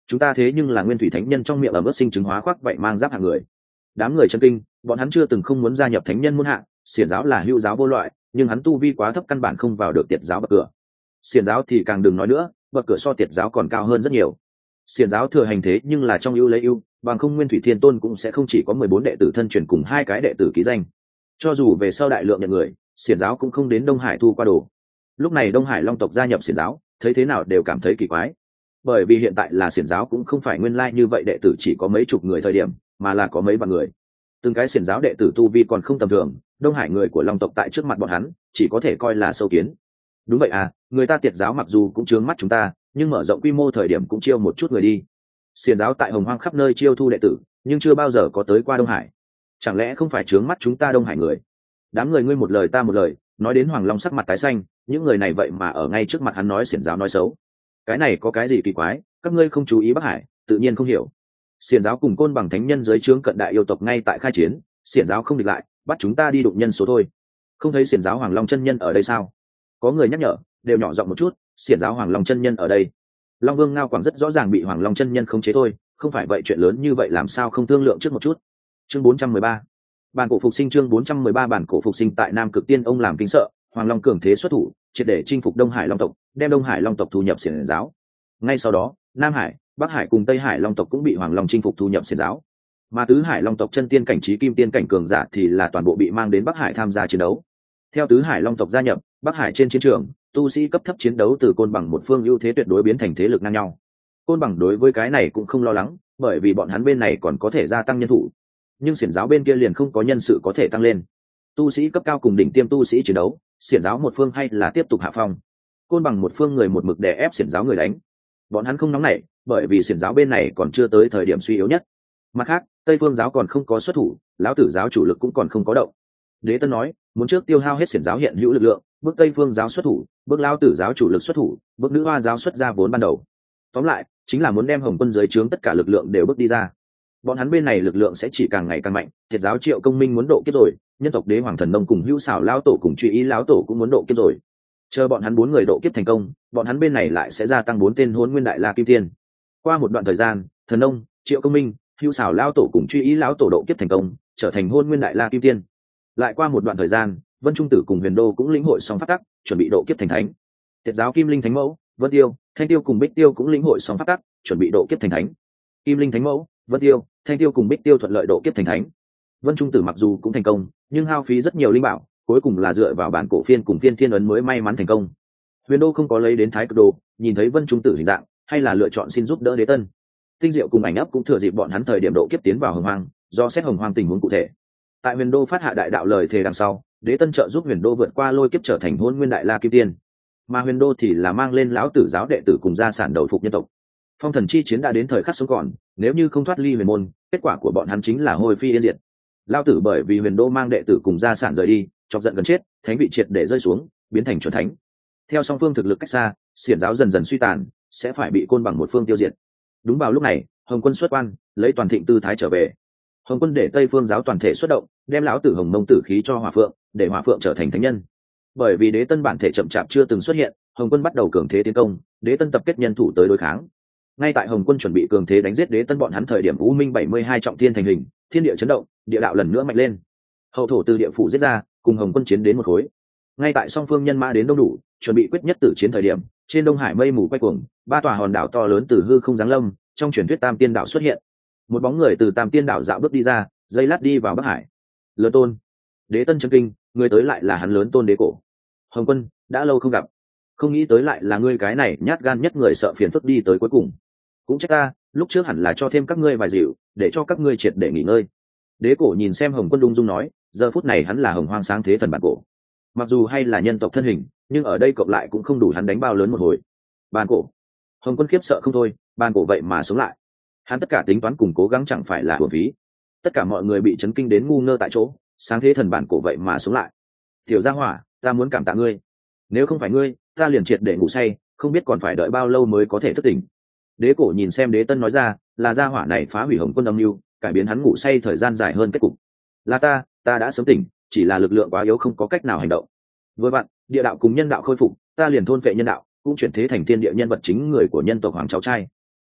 chúng ta thế nhưng là nguyên thủy thánh nhân trong miệng ở mức sinh chứng hóa khoác vậy mang giáp hạng người. Đám người chân kinh, bọn hắn chưa từng không muốn gia nhập thánh nhân muôn hạng, xiển giáo là hữu giáo vô loại, nhưng hắn tu vi quá thấp căn bản không vào được tiệt giáo bậc cửa. Xiển giáo thì càng đừng nói nữa, bậc cửa so tiệt giáo còn cao hơn rất nhiều. Xiển giáo thừa hành thế nhưng là trong ưu lấy ưu, bằng không nguyên thủy thiên tôn cũng sẽ không chỉ có mười bốn đệ tử thân truyền cùng hai cái đệ tử ký danh. Cho dù về sau đại lượng nhận người, xiển giáo cũng không đến Đông Hải thu qua đồ. Lúc này Đông Hải Long tộc gia nhập xiển giáo, thấy thế nào đều cảm thấy kỳ quái. Bởi vì hiện tại là xiển giáo cũng không phải nguyên lai như vậy đệ tử chỉ có mấy chục người thời điểm, mà là có mấy vạn người. Từng cái xiển giáo đệ tử tu vi còn không tầm thường, Đông Hải người của Long tộc tại trước mặt bọn hắn, chỉ có thể coi là sâu kiến. Đúng vậy à, người ta tiệt giáo mặc dù cũng chướng mắt chúng ta, nhưng mở rộng quy mô thời điểm cũng chiêu một chút người đi. Xiển giáo tại Hồng Hoang khắp nơi chiêu thu đệ tử, nhưng chưa bao giờ có tới qua Đông Hải. Chẳng lẽ không phải chướng mắt chúng ta Đông Hải người? Đám người ngươi một lời ta một lời, nói đến Hoàng Long sắc mặt tái xanh, những người này vậy mà ở ngay trước mặt hắn nói xiển giáo nói xấu. Cái này có cái gì kỳ quái, các ngươi không chú ý Bắc Hải, tự nhiên không hiểu. Xiển giáo cùng Côn Bằng thánh nhân dưới trướng cận đại yêu tộc ngay tại khai chiến, xiển giáo không địch lại, bắt chúng ta đi đụng nhân số thôi. Không thấy xiển giáo Hoàng Long chân nhân ở đây sao? Có người nhắc nhở, đều nhỏ giọng một chút, xiển giáo Hoàng Long chân nhân ở đây. Long Vương Ngao Quảng rất rõ ràng bị Hoàng Long chân nhân khống chế thôi, không phải vậy chuyện lớn như vậy làm sao không thương lượng trước một chút. Chương bốn trăm mười ba, bản cổ phục sinh. Chương bốn trăm mười ba, bản cổ phục sinh. Tại Nam Cực Tiên ông làm kinh sợ, Hoàng Long cường thế xuất thủ, triệt để chinh phục Đông Hải Long tộc, đem Đông Hải Long tộc thu nhập xiển giáo. Ngay sau đó, Nam Hải, Bắc Hải cùng Tây Hải Long tộc cũng bị Hoàng Long chinh phục thu nhập xiển giáo. Mà Tứ Hải Long tộc chân tiên cảnh trí kim tiên cảnh cường giả thì là toàn bộ bị mang đến Bắc Hải tham gia chiến đấu. Theo Tứ Hải Long tộc gia nhập, Bắc Hải trên chiến trường, tu sĩ cấp thấp chiến đấu từ Côn Bằng một phương ưu thế tuyệt đối biến thành thế lực ngang nhau. Côn Bằng đối với cái này cũng không lo lắng, bởi vì bọn hắn bên này còn có thể gia tăng nhân thủ. Nhưng xiển giáo bên kia liền không có nhân sự có thể tăng lên. Tu sĩ cấp cao cùng đỉnh tiêm tu sĩ chiến đấu, xiển giáo một phương hay là tiếp tục hạ phong. Côn Bằng một phương người một mực đè ép xiển giáo người đánh. Bọn hắn không nóng nảy, bởi vì xiển giáo bên này còn chưa tới thời điểm suy yếu nhất. Mặt khác, Tây Phương giáo còn không có xuất thủ, lão tử giáo chủ lực cũng còn không có động. Đế Tân nói, muốn trước tiêu hao hết xiển giáo hiện hữu lực lượng, bước Tây Phương giáo xuất thủ, bước lão tử giáo chủ lực xuất thủ, bước nữ hoa giáo xuất ra vốn ban đầu. Tóm lại, chính là muốn đem Hồng Quân dưới trướng tất cả lực lượng đều bước đi ra. Bọn hắn bên này lực lượng sẽ chỉ càng ngày càng mạnh, Thiệt giáo Triệu Công Minh muốn độ kiếp rồi, nhân tộc Đế Hoàng Thần Nông cùng Hữu Xảo lão tổ cùng Truy Ý lão tổ cũng muốn độ kiếp rồi. Chờ bọn hắn bốn người độ kiếp thành công, bọn hắn bên này lại sẽ gia tăng bốn tên Hỗn Nguyên Đại La Kim Tiên. Qua một đoạn thời gian, Thần Nông, Triệu Công Minh, Hữu Xảo lão tổ cùng Truy Ý lão tổ độ kiếp thành công, trở thành Hỗn Nguyên Đại La Kim Tiên. Lại qua một đoạn thời gian, Vân Trung Tử cùng Huyền Đô cũng lĩnh hội xong pháp tắc, chuẩn bị độ kiếp thành thánh. Thiệt giáo Kim Linh Thánh Mẫu, Vân Tiêu, Thanh Tiêu cùng Bích Tiêu cũng lĩnh hội xong pháp tắc, chuẩn bị độ kiếp thành thánh. Kim Linh Thánh Mẫu, Vân Tiêu, Thanh Tiêu cùng Bích Tiêu thuận lợi độ kiếp thành thánh. Vân Trung Tử mặc dù cũng thành công, nhưng hao phí rất nhiều linh bảo, cuối cùng là dựa vào bản cổ phiên cùng phiên thiên ấn mới may mắn thành công. Huyền Đô không có lấy đến Thái Cực Đồ, nhìn thấy Vân Trung Tử hình dạng, hay là lựa chọn xin giúp đỡ Đế Tân. Tinh Diệu cùng Ảnh Ấp cũng thừa dịp bọn hắn thời điểm độ kiếp tiến vào Hồng Hoang, do xét Hồng Hoang tình huống cụ thể. Tại Huyền Đô phát hạ đại đạo lời thề đằng sau, Đế Tân trợ giúp Huyền Đô vượt qua lôi kiếp trở thành Hỗn Nguyên Đại La Kim Tiên, mà Huyền Đô thì là mang lên lão tử giáo đệ tử cùng gia sản đầu phục nhân tộc. Phong thần chi chiến đã đến thời khắc sống còn, nếu như không thoát ly huyền môn, kết quả của bọn hắn chính là hồi phi yên diệt. Lão tử bởi vì Huyền Đô mang đệ tử cùng gia sản rời đi, chọc giận gần chết, thánh vị triệt để rơi xuống, biến thành chuẩn thánh. Theo song phương thực lực cách xa, xiển giáo dần dần suy tàn, sẽ phải bị Côn Bằng một phương tiêu diệt. Đúng vào lúc này, Hồng Quân xuất quan, lấy toàn thịnh tư thái trở về. Hồng Quân để Tây Phương giáo toàn thể xuất động, đem lão tử Hồng Mông tử khí cho Hỏa Phượng, để Hỏa Phượng trở thành thánh nhân. Bởi vì Đế Tân bản thể chậm chạp chưa từng xuất hiện, Hồng Quân bắt đầu cường thế tiến công, Đế Tân tập kết nhân thủ tới đối kháng. Ngay tại Hồng Quân chuẩn bị cường thế đánh giết Đế Tân bọn hắn thời điểm U Minh bảy mươi hai trọng thiên thành hình, thiên địa chấn động, địa đạo lần nữa mạnh lên. Hậu thổ từ địa phủ giết ra, cùng Hồng Quân chiến đến một khối. Ngay tại song phương nhân mã đến đông đủ, chuẩn bị quyết nhất tử chiến thời điểm, trên Đông Hải mây mù quay cuồng, ba tòa hòn đảo to lớn từ hư không giáng lâm, trong truyền thuyết Tam Tiên đảo xuất hiện. Một bóng người từ Tam Tiên đảo dạo bước đi ra, dây lát đi vào Bắc Hải. Lớn Tôn, Đế Tân chấn kinh, người tới lại là hắn Lớn Tôn Đế Cổ. Hồng Quân, đã lâu không gặp, không nghĩ tới lại là ngươi cái này nhát gan nhất người sợ phiền phức đi tới cuối cùng. Cũng trách ta, lúc trước hẳn là cho thêm các ngươi vài dịu, để cho các ngươi triệt để nghỉ ngơi. Đế Cổ nhìn xem Hồng Quân ung dung nói, giờ phút này hắn là Hồng Hoang sáng thế thần bản cổ. Mặc dù hay là nhân tộc thân hình, nhưng ở đây cộng lại cũng không đủ hắn đánh bao lớn một hồi. Bản cổ. Hồng Quân khiếp sợ không thôi, bản cổ vậy mà sống lại. Hắn tất cả tính toán cùng cố gắng chẳng phải là uổng phí. Tất cả mọi người bị chấn kinh đến ngu ngơ tại chỗ, sáng thế thần bản cổ vậy mà sống lại. Tiểu Gia Hỏa, ta muốn cảm tạ ngươi. Nếu không phải ngươi, ta liền triệt để ngủ say, không biết còn phải đợi bao lâu mới có thể thức tỉnh. Đế Cổ nhìn xem Đế Tân nói ra, là Gia Hỏa này phá hủy Hồng Quân âm mưu, cải biến hắn ngủ say thời gian dài hơn kết cục. Là ta, ta đã sớm tỉnh, chỉ là lực lượng quá yếu không có cách nào hành động. Vừa vặn, địa đạo cùng nhân đạo khôi phục, ta liền thôn phệ nhân đạo, cũng chuyển thế thành thiên địa nhân vật chính người của nhân tộc hoàng cháu trai.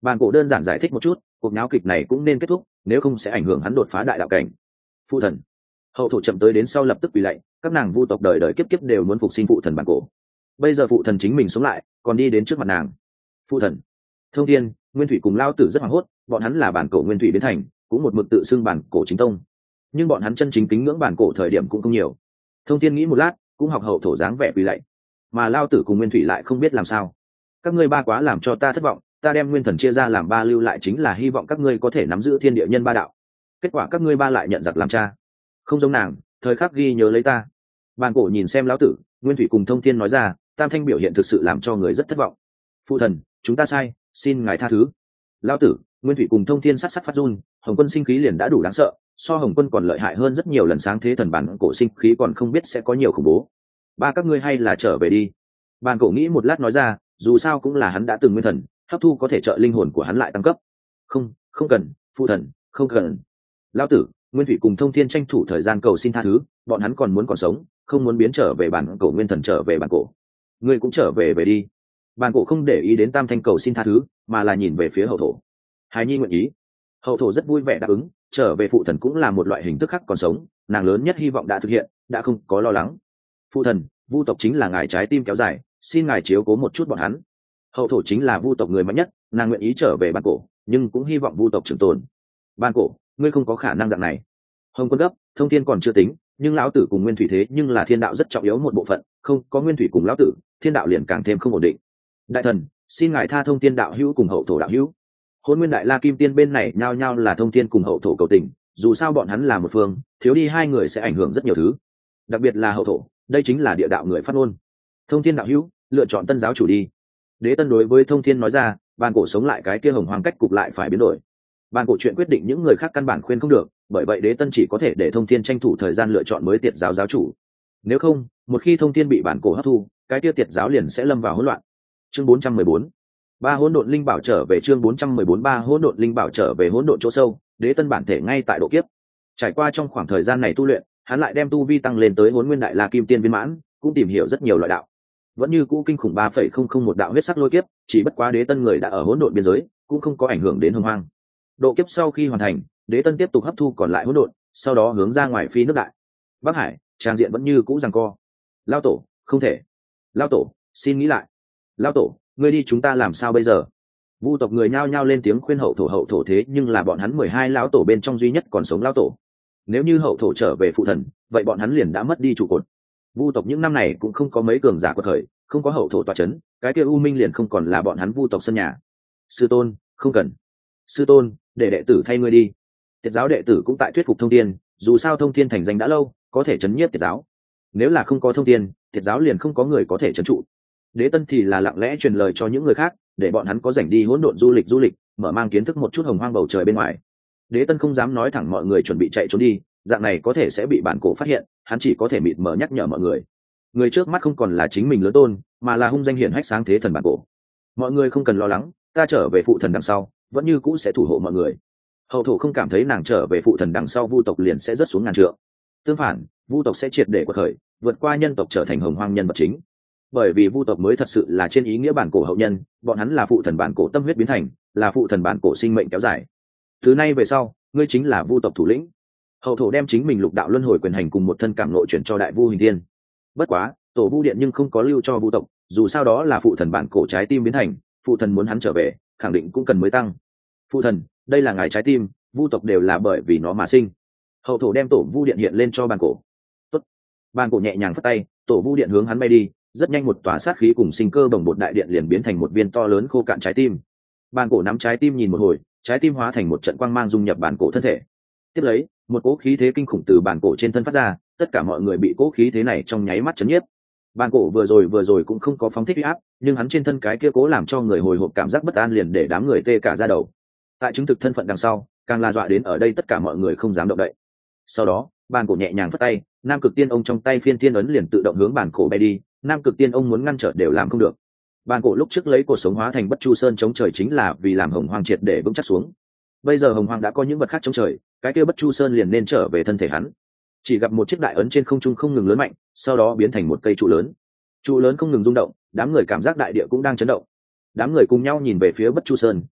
Bàn cổ đơn giản giải thích một chút, cuộc náo kịch này cũng nên kết thúc, nếu không sẽ ảnh hưởng hắn đột phá đại đạo cảnh. Phụ thần. Hậu thổ chậm tới đến sau lập tức quỳ lạy, các nàng vu tộc đời đời kiếp kiếp đều muốn phục sinh phụ thần bàn cổ. Bây giờ phụ thần chính mình sống lại, còn đi đến trước mặt nàng. Phụ thần. Thông thiên, Nguyên Thủy cùng Lao Tử rất hoảng hốt, bọn hắn là bản cổ Nguyên Thủy biến thành, cũng một mực tự xưng bản cổ chính tông. Nhưng bọn hắn chân chính kính ngưỡng bản cổ thời điểm cũng không nhiều. Thông thiên nghĩ một lát, cũng học hậu thổ dáng vẻ quỳ lạy. Mà Lao Tử cùng Nguyên Thủy lại không biết làm sao. Các ngươi ba quá làm cho ta thất vọng, ta đem nguyên thần chia ra làm ba lưu lại chính là hy vọng các ngươi có thể nắm giữ thiên địa nhân ba đạo. Kết quả các ngươi ba lại nhận giặc làm cha. Không giống nàng, thời khắc ghi nhớ lấy ta. Bàn cổ nhìn xem Lão Tử, Nguyên Thủy cùng Thông thiên nói ra, tam thanh biểu hiện thực sự làm cho người rất thất vọng. Phụ thần, chúng ta sai, xin ngài tha thứ. Lão Tử, Nguyên Thủy cùng Thông thiên sát sát phát run, Hồng Quân sinh khí liền đã đủ đáng sợ, so Hồng Quân còn lợi hại hơn rất nhiều lần, sáng thế thần bản cổ sinh khí còn không biết sẽ có nhiều khủng bố. Ba các ngươi hay là trở về đi. Bàn cổ nghĩ một lát nói ra, dù sao cũng là hắn đã từng nguyên thần, hấp thu có thể trợ linh hồn của hắn lại tăng cấp. Không, không cần, phụ thần, không cần. Lão Tử, Nguyên Thủy cùng Thông thiên tranh thủ thời gian cầu xin tha thứ, bọn hắn còn muốn còn sống, không muốn biến trở về bản cổ nguyên thần trở về bản cổ. Ngươi cũng trở về về đi. Bản cổ không để ý đến tam thanh cầu xin tha thứ, mà là nhìn về phía hậu thổ. Hài nhi nguyện ý. Hậu thổ rất vui vẻ đáp ứng, trở về phụ thần cũng là một loại hình thức khác còn sống, nàng lớn nhất hy vọng đã thực hiện, đã không có lo lắng. Phụ thần, vu tộc chính là ngài trái tim kéo dài, xin ngài chiếu cố một chút bọn hắn. Hậu thổ chính là vu tộc người mạnh nhất, nàng nguyện ý trở về bản cổ, nhưng cũng hy vọng vu tộc trường tồn. Bản cổ, ngươi không có khả năng dạng này. Hồng Quân gấp, Thông thiên còn chưa tính, nhưng Lão Tử cùng Nguyên Thủy thế nhưng là thiên đạo rất trọng yếu một bộ phận, không có Nguyên Thủy cùng Lão Tử, thiên đạo liền càng thêm không ổn định. Đại thần, xin ngài tha Thông thiên đạo hữu cùng hậu thổ đạo hữu. Hôn Nguyên Đại La Kim Tiên bên này nhao nhao là Thông thiên cùng hậu thổ cầu tình, dù sao bọn hắn là một phương, thiếu đi hai người sẽ ảnh hưởng rất nhiều thứ, đặc biệt là hậu thổ, đây chính là địa đạo người phát ngôn. Thông thiên đạo hữu, lựa chọn tân giáo chủ đi. Đế Tân đối với Thông thiên nói ra, bàn cổ sống lại cái kia hồng hoàng cách cục lại phải biến đổi. Bàn cổ chuyện quyết định những người khác căn bản khuyên không được, bởi vậy Đế Tân chỉ có thể để Thông thiên tranh thủ thời gian lựa chọn mới tiệt giáo giáo chủ. Nếu không, một khi Thông thiên bị bản cổ hấp thu, cái kia tiệt giáo liền sẽ lâm vào hỗn loạn. Chương bốn trăm mười bốn, ba hỗn độn linh bảo trở về. Chương bốn trăm mười bốn, ba hỗn độn linh bảo trở về. Hỗn độn chỗ sâu, Đế Tân bản thể ngay tại độ kiếp. Trải qua trong khoảng thời gian này tu luyện, hắn lại đem tu vi tăng lên tới Hỗn Nguyên Đại La Kim Tiên viên mãn, cũng tìm hiểu rất nhiều loại đạo. Vẫn như cũ kinh khủng ba phẩy không không một đạo huyết sắc lôi kiếp, chỉ bất quá Đế Tân người đã ở hỗn độn biên giới, cũng không có ảnh hưởng đến hồng hoang. Độ kiếp sau khi hoàn thành, Đế Tân tiếp tục hấp thu còn lại hỗn độn, sau đó hướng ra ngoài phi nước đại. Bắc Hải, trang diện vẫn như cũ giằng co. Lao tổ, không thể. Lao tổ, xin nghĩ lại. Lao tổ, ngươi đi chúng ta làm sao bây giờ? Vu tộc người nhao nhao lên tiếng khuyên hậu thổ hậu thổ thế nhưng là bọn hắn mười hai lão tổ bên trong duy nhất còn sống lão tổ. Nếu như hậu thổ trở về phụ thần, vậy bọn hắn liền đã mất đi trụ cột. Vu tộc những năm này cũng không có mấy cường giả quật khởi, không có hậu thổ tọa chấn, cái kia u minh liền không còn là bọn hắn Vu tộc sân nhà. Sư tôn, không cần. Sư tôn, để đệ tử thay ngươi đi. Tiệt giáo đệ tử cũng tại thuyết phục Thông thiên, dù sao Thông thiên thành danh đã lâu, có thể chấn nhiếp tiệt giáo. Nếu là không có Thông thiên, tiệt giáo liền không có người có thể chấn trụ. Đế Tân thì là lặng lẽ truyền lời cho những người khác, để bọn hắn có rảnh đi hỗn độn du lịch du lịch, mở mang kiến thức một chút hồng hoang bầu trời bên ngoài. Đế Tân không dám nói thẳng mọi người chuẩn bị chạy trốn đi, dạng này có thể sẽ bị bản cổ phát hiện, hắn chỉ có thể mịt mờ nhắc nhở mọi người. Người trước mắt không còn là chính mình lớn tôn, mà là hung danh hiển hách sáng thế thần bản cổ. Mọi người không cần lo lắng, ta trở về phụ thần đằng sau, vẫn như cũ sẽ thủ hộ mọi người. Hậu thổ không cảm thấy nàng trở về phụ thần đằng sau Vu tộc liền sẽ rớt xuống ngàn trượng. Tương phản, Vu tộc sẽ triệt để quật khởi, vượt qua nhân tộc trở thành hồng hoang nhân vật chính. Bởi vì Vu tộc mới thật sự là trên ý nghĩa bản cổ hậu nhân, bọn hắn là phụ thần bản cổ tâm huyết biến thành, là phụ thần bản cổ sinh mệnh kéo dài. Từ nay về sau, ngươi chính là Vu tộc thủ lĩnh. Hậu thổ đem chính mình lục đạo luân hồi quyền hành cùng một thân cảm nội chuyển cho đại vu Hình Thiên. Bất quá, tổ Vu điện nhưng không có lưu cho Vu tộc, dù sao đó là phụ thần bản cổ trái tim biến thành, phụ thần muốn hắn trở về, khẳng định cũng cần mới tăng. Phụ thần, đây là ngài trái tim, Vu tộc đều là bởi vì nó mà sinh. Hậu thổ đem tổ Vu điện hiện lên cho bản cổ. Tốt. Bản cổ nhẹ nhàng phất tay, tổ Vu điện hướng hắn bay đi, rất nhanh một tòa sát khí cùng sinh cơ bồng bột đại điện liền biến thành một viên to lớn khô cạn trái tim. Bản cổ nắm trái tim nhìn một hồi, trái tim hóa thành một trận quang mang dung nhập bản cổ thân thể. Tiếp lấy, một cỗ khí thế kinh khủng từ bản cổ trên thân phát ra, tất cả mọi người bị cỗ khí thế này trong nháy mắt chấn nhiếp. Bản cổ vừa rồi vừa rồi cũng không có phóng thích uy áp, nhưng hắn trên thân cái kia cố làm cho người hồi hộp cảm giác bất an liền để đám người tê cả da đầu. Tại chứng thực thân phận đằng sau, càng là dọa đến ở đây tất cả mọi người không dám động đậy. Sau đó, bản cổ nhẹ nhàng phất tay, Nam Cực Tiên Ông trong tay phiên thiên ấn liền tự động hướng bản cổ bay đi, Nam Cực Tiên Ông muốn ngăn trở đều làm không được. Bản cổ lúc trước lấy cổ sống hóa thành Bất Chu Sơn chống trời chính là vì làm hồng hoang triệt để vững chắc xuống. Bây giờ hồng hoang đã có những vật khác chống trời, cái kia Bất Chu Sơn liền nên trở về thân thể hắn. Chỉ gặp một chiếc đại ấn trên không trung không ngừng lớn mạnh, sau đó biến thành một cây trụ lớn. Trụ lớn không ngừng rung động, đám người cảm giác đại địa cũng đang chấn động. Đám người cùng nhau nhìn về phía Bất Chu Sơn,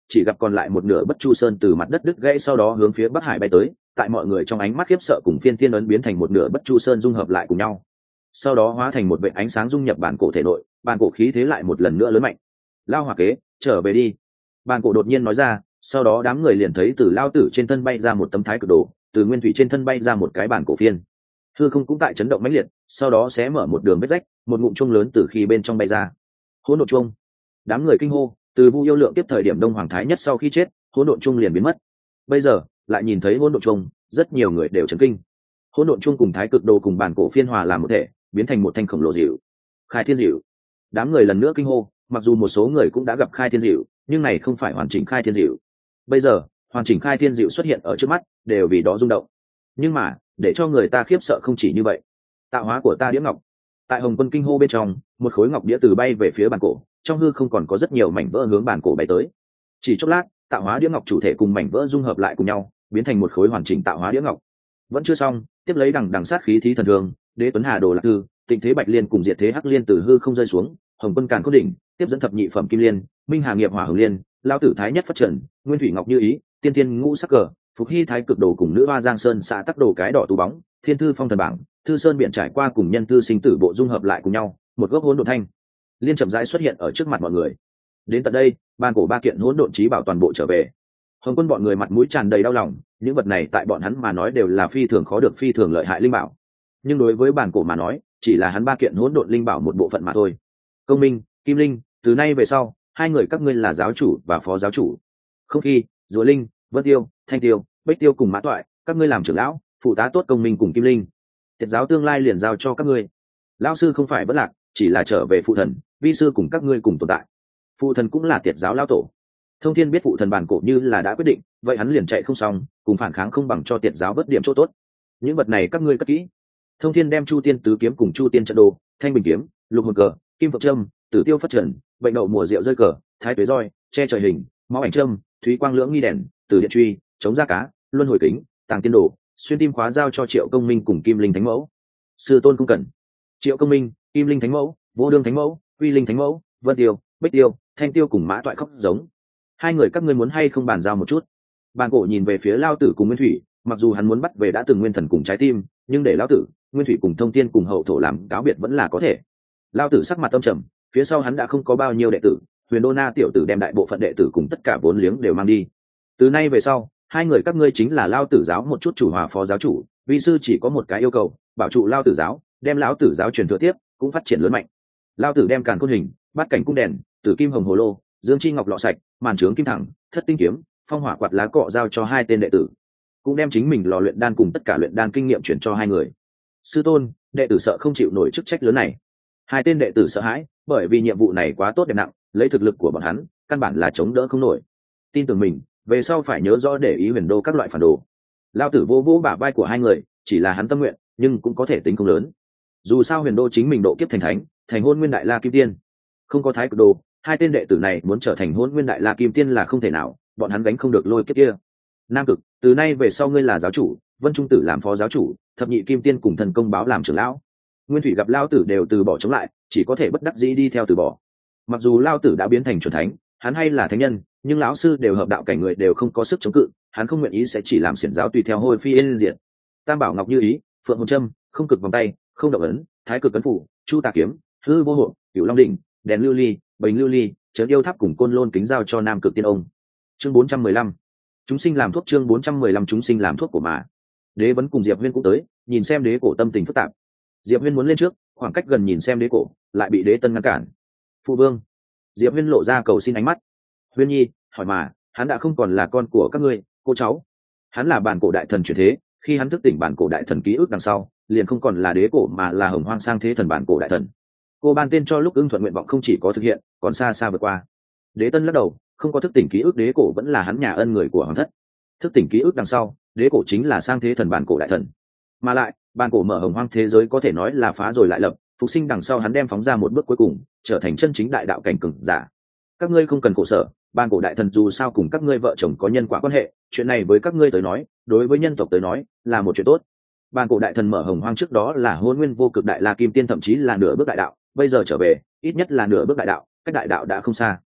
chỉ gặp còn lại một nửa Bất Chu Sơn từ mặt đất đứt gãy sau đó hướng phía Bắc Hải bay tới, tại mọi người trong ánh mắt khiếp sợ cùng phiên thiên ấn biến thành một nửa Bất Chu Sơn dung hợp lại cùng nhau, sau đó hóa thành một vệt ánh sáng dung nhập bản cổ thể nội, bản cổ khí thế lại một lần nữa lớn mạnh. Lao Hỏa Kế, trở về đi. Bản cổ đột nhiên nói ra, sau đó đám người liền thấy từ lao tử trên thân bay ra một tấm thái cực đồ, từ nguyên thủy trên thân bay ra một cái bản cổ phiên. Hư không cũng tại chấn động mãnh liệt, sau đó xé mở một đường vết rách, một ngụm chuông lớn từ khi bên trong bay ra. Hỗn độn chuông. Đám người kinh hô, từ Vu Yêu Lượng tiếp thời điểm Đông Hoàng Thái Nhất sau khi chết, hỗn độn chuông liền biến mất. Bây giờ, lại nhìn thấy hỗn độn chuông, rất nhiều người đều chấn kinh. Hỗn độn chuông cùng thái cực đồ cùng bản cổ phiên hòa làm một thể, biến thành một thanh khổng lồ dịu. Khai Thiên Dịu. Đám người lần nữa kinh hô, mặc dù một số người cũng đã gặp Khai Thiên Dịu, nhưng này không phải hoàn chỉnh Khai Thiên Dịu. Bây giờ, hoàn chỉnh Khai Thiên Dịu xuất hiện ở trước mắt, đều vì đó rung động. Nhưng mà, để cho người ta khiếp sợ không chỉ như vậy. Tạo hóa của ta đĩa ngọc. Tại Hồng Quân kinh hô bên trong, một khối ngọc đĩa từ bay về phía bản cổ, trong hư không còn có rất nhiều mảnh vỡ hướng bản cổ bay tới. Chỉ chốc lát, tạo hóa đĩa ngọc chủ thể cùng mảnh vỡ dung hợp lại cùng nhau, biến thành một khối hoàn chỉnh tạo hóa đĩa ngọc. Vẫn chưa xong, tiếp lấy đằng đằng sát khí thí thần thương, Đế Tuấn Hà Đồ Lạc Tư, Tịnh Thế Bạch Liên cùng Diệt Thế Hắc Liên từ hư không rơi xuống, Hồng Quân Càn Khôn đỉnh, tiếp dẫn thập nhị phẩm Kim Liên, Minh Hà Nghiệp Hỏa Hồng Liên, Lão Tử Thái Nhất Phát Trần, Nguyên Thủy Ngọc Như Ý, Tiên Tiên Ngũ Sắc Cờ, Phục Hy Thái Cực Đồ cùng Nữ Hoa Giang Sơn xạ tắc đồ cái đỏ tú bóng, Thiên Thư Phong Thần Bảng, Thư Sơn Biển trải qua cùng nhân thư sinh tử bộ dung hợp lại cùng nhau, một gốc hỗn độn thanh liên chậm rãi xuất hiện ở trước mặt mọi người. Đến tận đây, ban cổ ba kiện hỗn độn chí bảo toàn bộ trở về. Hồng Quân bọn người mặt mũi tràn đầy đau lòng, những vật này tại bọn hắn mà nói đều là phi thường khó được, phi thường lợi hại linh bảo. Nhưng đối với bản cổ mà nói, chỉ là hắn ba kiện hỗn độn linh bảo một bộ phận mà thôi. Công Minh, Kim Linh, từ nay về sau, hai người các ngươi là giáo chủ và phó giáo chủ. Không Khi, Rùa Linh, Vân Tiêu, Thanh Tiêu, Bích Tiêu cùng Mã Toại, các ngươi làm trưởng lão, phụ tá tốt Công Minh cùng Kim Linh. Tiệt giáo tương lai liền giao cho các ngươi. Lão sư không phải bất lạc, chỉ là trở về phụ thần, vi sư cùng các ngươi cùng tồn tại. Phụ thần cũng là tiệt giáo lão tổ. Thông Thiên biết phụ thần bản cổ như là đã quyết định, vậy hắn liền chạy không xong, cùng phản kháng không bằng cho tiệt giáo vớt điểm chỗ tốt. Những vật này các ngươi cất kỹ. Thông Thiên đem Chu Tiên tứ kiếm cùng Chu Tiên trận đồ, Thanh Bình kiếm, Lục Hồn cờ, Kim Phượng trâm, Tử Tiêu Phất Trần, Bệnh đậu mùa rượu rơi cờ, Thái tuế roi, che trời hình, Máu ảnh trâm, Thúy Quang lưỡng nghi đèn, Tử điện truy, Chống da cá, Luân hồi kính, Tàng tiên đồ, xuyên tim khóa giao cho Triệu Công Minh cùng Kim Linh Thánh Mẫu. Sư tôn cung cẩn. Triệu Công Minh, Kim Linh Thánh Mẫu, Vô Đương Thánh Mẫu, Uy Linh Thánh Mẫu, Vân Tiêu, Bích Tiêu, Thanh Tiêu cùng Mã Toại khóc giống. Hai người các ngươi muốn hay không bàn giao một chút? Bàn cổ nhìn về phía Lao Tử cùng Nguyên Thủy, mặc dù hắn muốn bắt về đã từng nguyên thần cùng trái tim, nhưng để Lao Tử, Nguyên Thủy cùng Thông Thiên cùng hậu thổ làm cáo biệt vẫn là có thể. Lao Tử sắc mặt âm trầm, phía sau hắn đã không có bao nhiêu đệ tử, Huyền Đô Na tiểu tử đem đại bộ phận đệ tử cùng tất cả vốn liếng đều mang đi. Từ nay về sau, hai người các ngươi chính là Lao Tử giáo một chút chủ hòa phó giáo chủ, vi sư chỉ có một cái yêu cầu, bảo trụ Lao Tử giáo, đem lão tử giáo truyền thừa tiếp, cũng phát triển lớn mạnh. Lao Tử đem Càn Khôn hình, Bát Cảnh cung đèn, Tử Kim Hồng Hồ Lô, Dương Chi Ngọc lọ sạch, Màn Trướng Kim Thẳng, Thất Tinh kiếm, Phong Hỏa quạt lá cọ giao cho hai tên đệ tử, cũng đem chính mình lò luyện đan cùng tất cả luyện đan kinh nghiệm chuyển cho hai người. Sư tôn, đệ tử sợ không chịu nổi chức trách lớn này. Hai tên đệ tử sợ hãi, bởi vì nhiệm vụ này quá tốt đẹp nặng, lấy thực lực của bọn hắn, căn bản là chống đỡ không nổi. Tin tưởng mình, về sau phải nhớ rõ để ý Huyền Đô các loại phản đồ. Lao Tử vô vô bả vai của hai người, chỉ là hắn tâm nguyện, nhưng cũng có thể tính không lớn. Dù sao Huyền Đô chính mình độ kiếp thành thánh, thành Hôn Nguyên Đại La Kim Tiên, không có Thái Cực Đồ, hai tên đệ tử này muốn trở thành Hôn Nguyên Đại La Kim Tiên là không thể nào, bọn hắn gánh không được lôi kiếp kia. Nam Cực, từ nay về sau ngươi là giáo chủ, Vân Trung Tử làm phó giáo chủ, Thập Nhị Kim Tiên cùng Thần Công Báo làm trưởng lão. Nguyên Thủy gặp Lao Tử đều từ bỏ chống lại, chỉ có thể bất đắc dĩ đi theo từ bỏ. Mặc dù Lao Tử đã biến thành chuẩn thánh, hắn hay là thánh nhân, nhưng lão sư đều hợp đạo cảnh người đều không có sức chống cự, hắn không nguyện ý sẽ chỉ làm xiển giáo tùy theo hôi phi yên diệt. Tam Bảo Ngọc Như Ý, Phượng Hồn Trâm, Không Cực vòng tay, Không Động ấn, Thái Cực ấn phủ, Chu Tà kiếm, Hư Vô Hộ, Cửu Long đỉnh, Đèn lưu ly, Bình lưu ly, Trấn Yêu Tháp cùng Côn Lôn kính giao cho Nam Cực Tiên ông. Chương bốn trăm mười lăm. Chúng sinh làm thuốc. Chương bốn trăm mười lăm chúng sinh làm thuốc của mà. Đế Vấn cùng Diệp Huyên cũng tới, nhìn xem Đế Cổ tâm tình phức tạp. Diệp Huyên muốn lên trước, khoảng cách gần nhìn xem Đế Cổ, lại bị Đế Tân ngăn cản. Phụ vương. Diệp Huyên lộ ra cầu xin ánh mắt. Huyên nhi, hỏi mà, hắn đã không còn là con của các ngươi, cô cháu. Hắn là bản cổ đại thần chuyển thế, khi hắn thức tỉnh bản cổ đại thần ký ức đằng sau, liền không còn là Đế Cổ mà là Hồng Hoang sang thế thần bản cổ đại thần. Cô ban tên cho lúc ưng thuận nguyện vọng không chỉ có thực hiện, còn xa xa vượt qua. Đế Tân lắc đầu, không có thức tỉnh ký ức Đế Cổ vẫn là hắn nhà ân người của hoàng thất. Thức tỉnh ký ức đằng sau, Đế Cổ chính là sang thế thần bản cổ đại thần. Mà lại, bản cổ mở Hồng Hoang thế giới có thể nói là phá rồi lại lập, phục sinh đằng sau hắn đem phóng ra một bước cuối cùng, trở thành chân chính đại đạo cảnh cường giả. Các ngươi không cần khổ sở, bản cổ đại thần dù sao cùng các ngươi vợ chồng có nhân quả quan hệ, chuyện này với các ngươi tới nói, đối với nhân tộc tới nói, là một chuyện tốt. Bản cổ đại thần mở Hồng Hoang trước đó là Hôn Nguyên vô cực đại La Kim Tiên, thậm chí là nửa bước đại đạo, bây giờ trở về, ít nhất là nửa bước đại đạo, cách đại đạo đã không xa.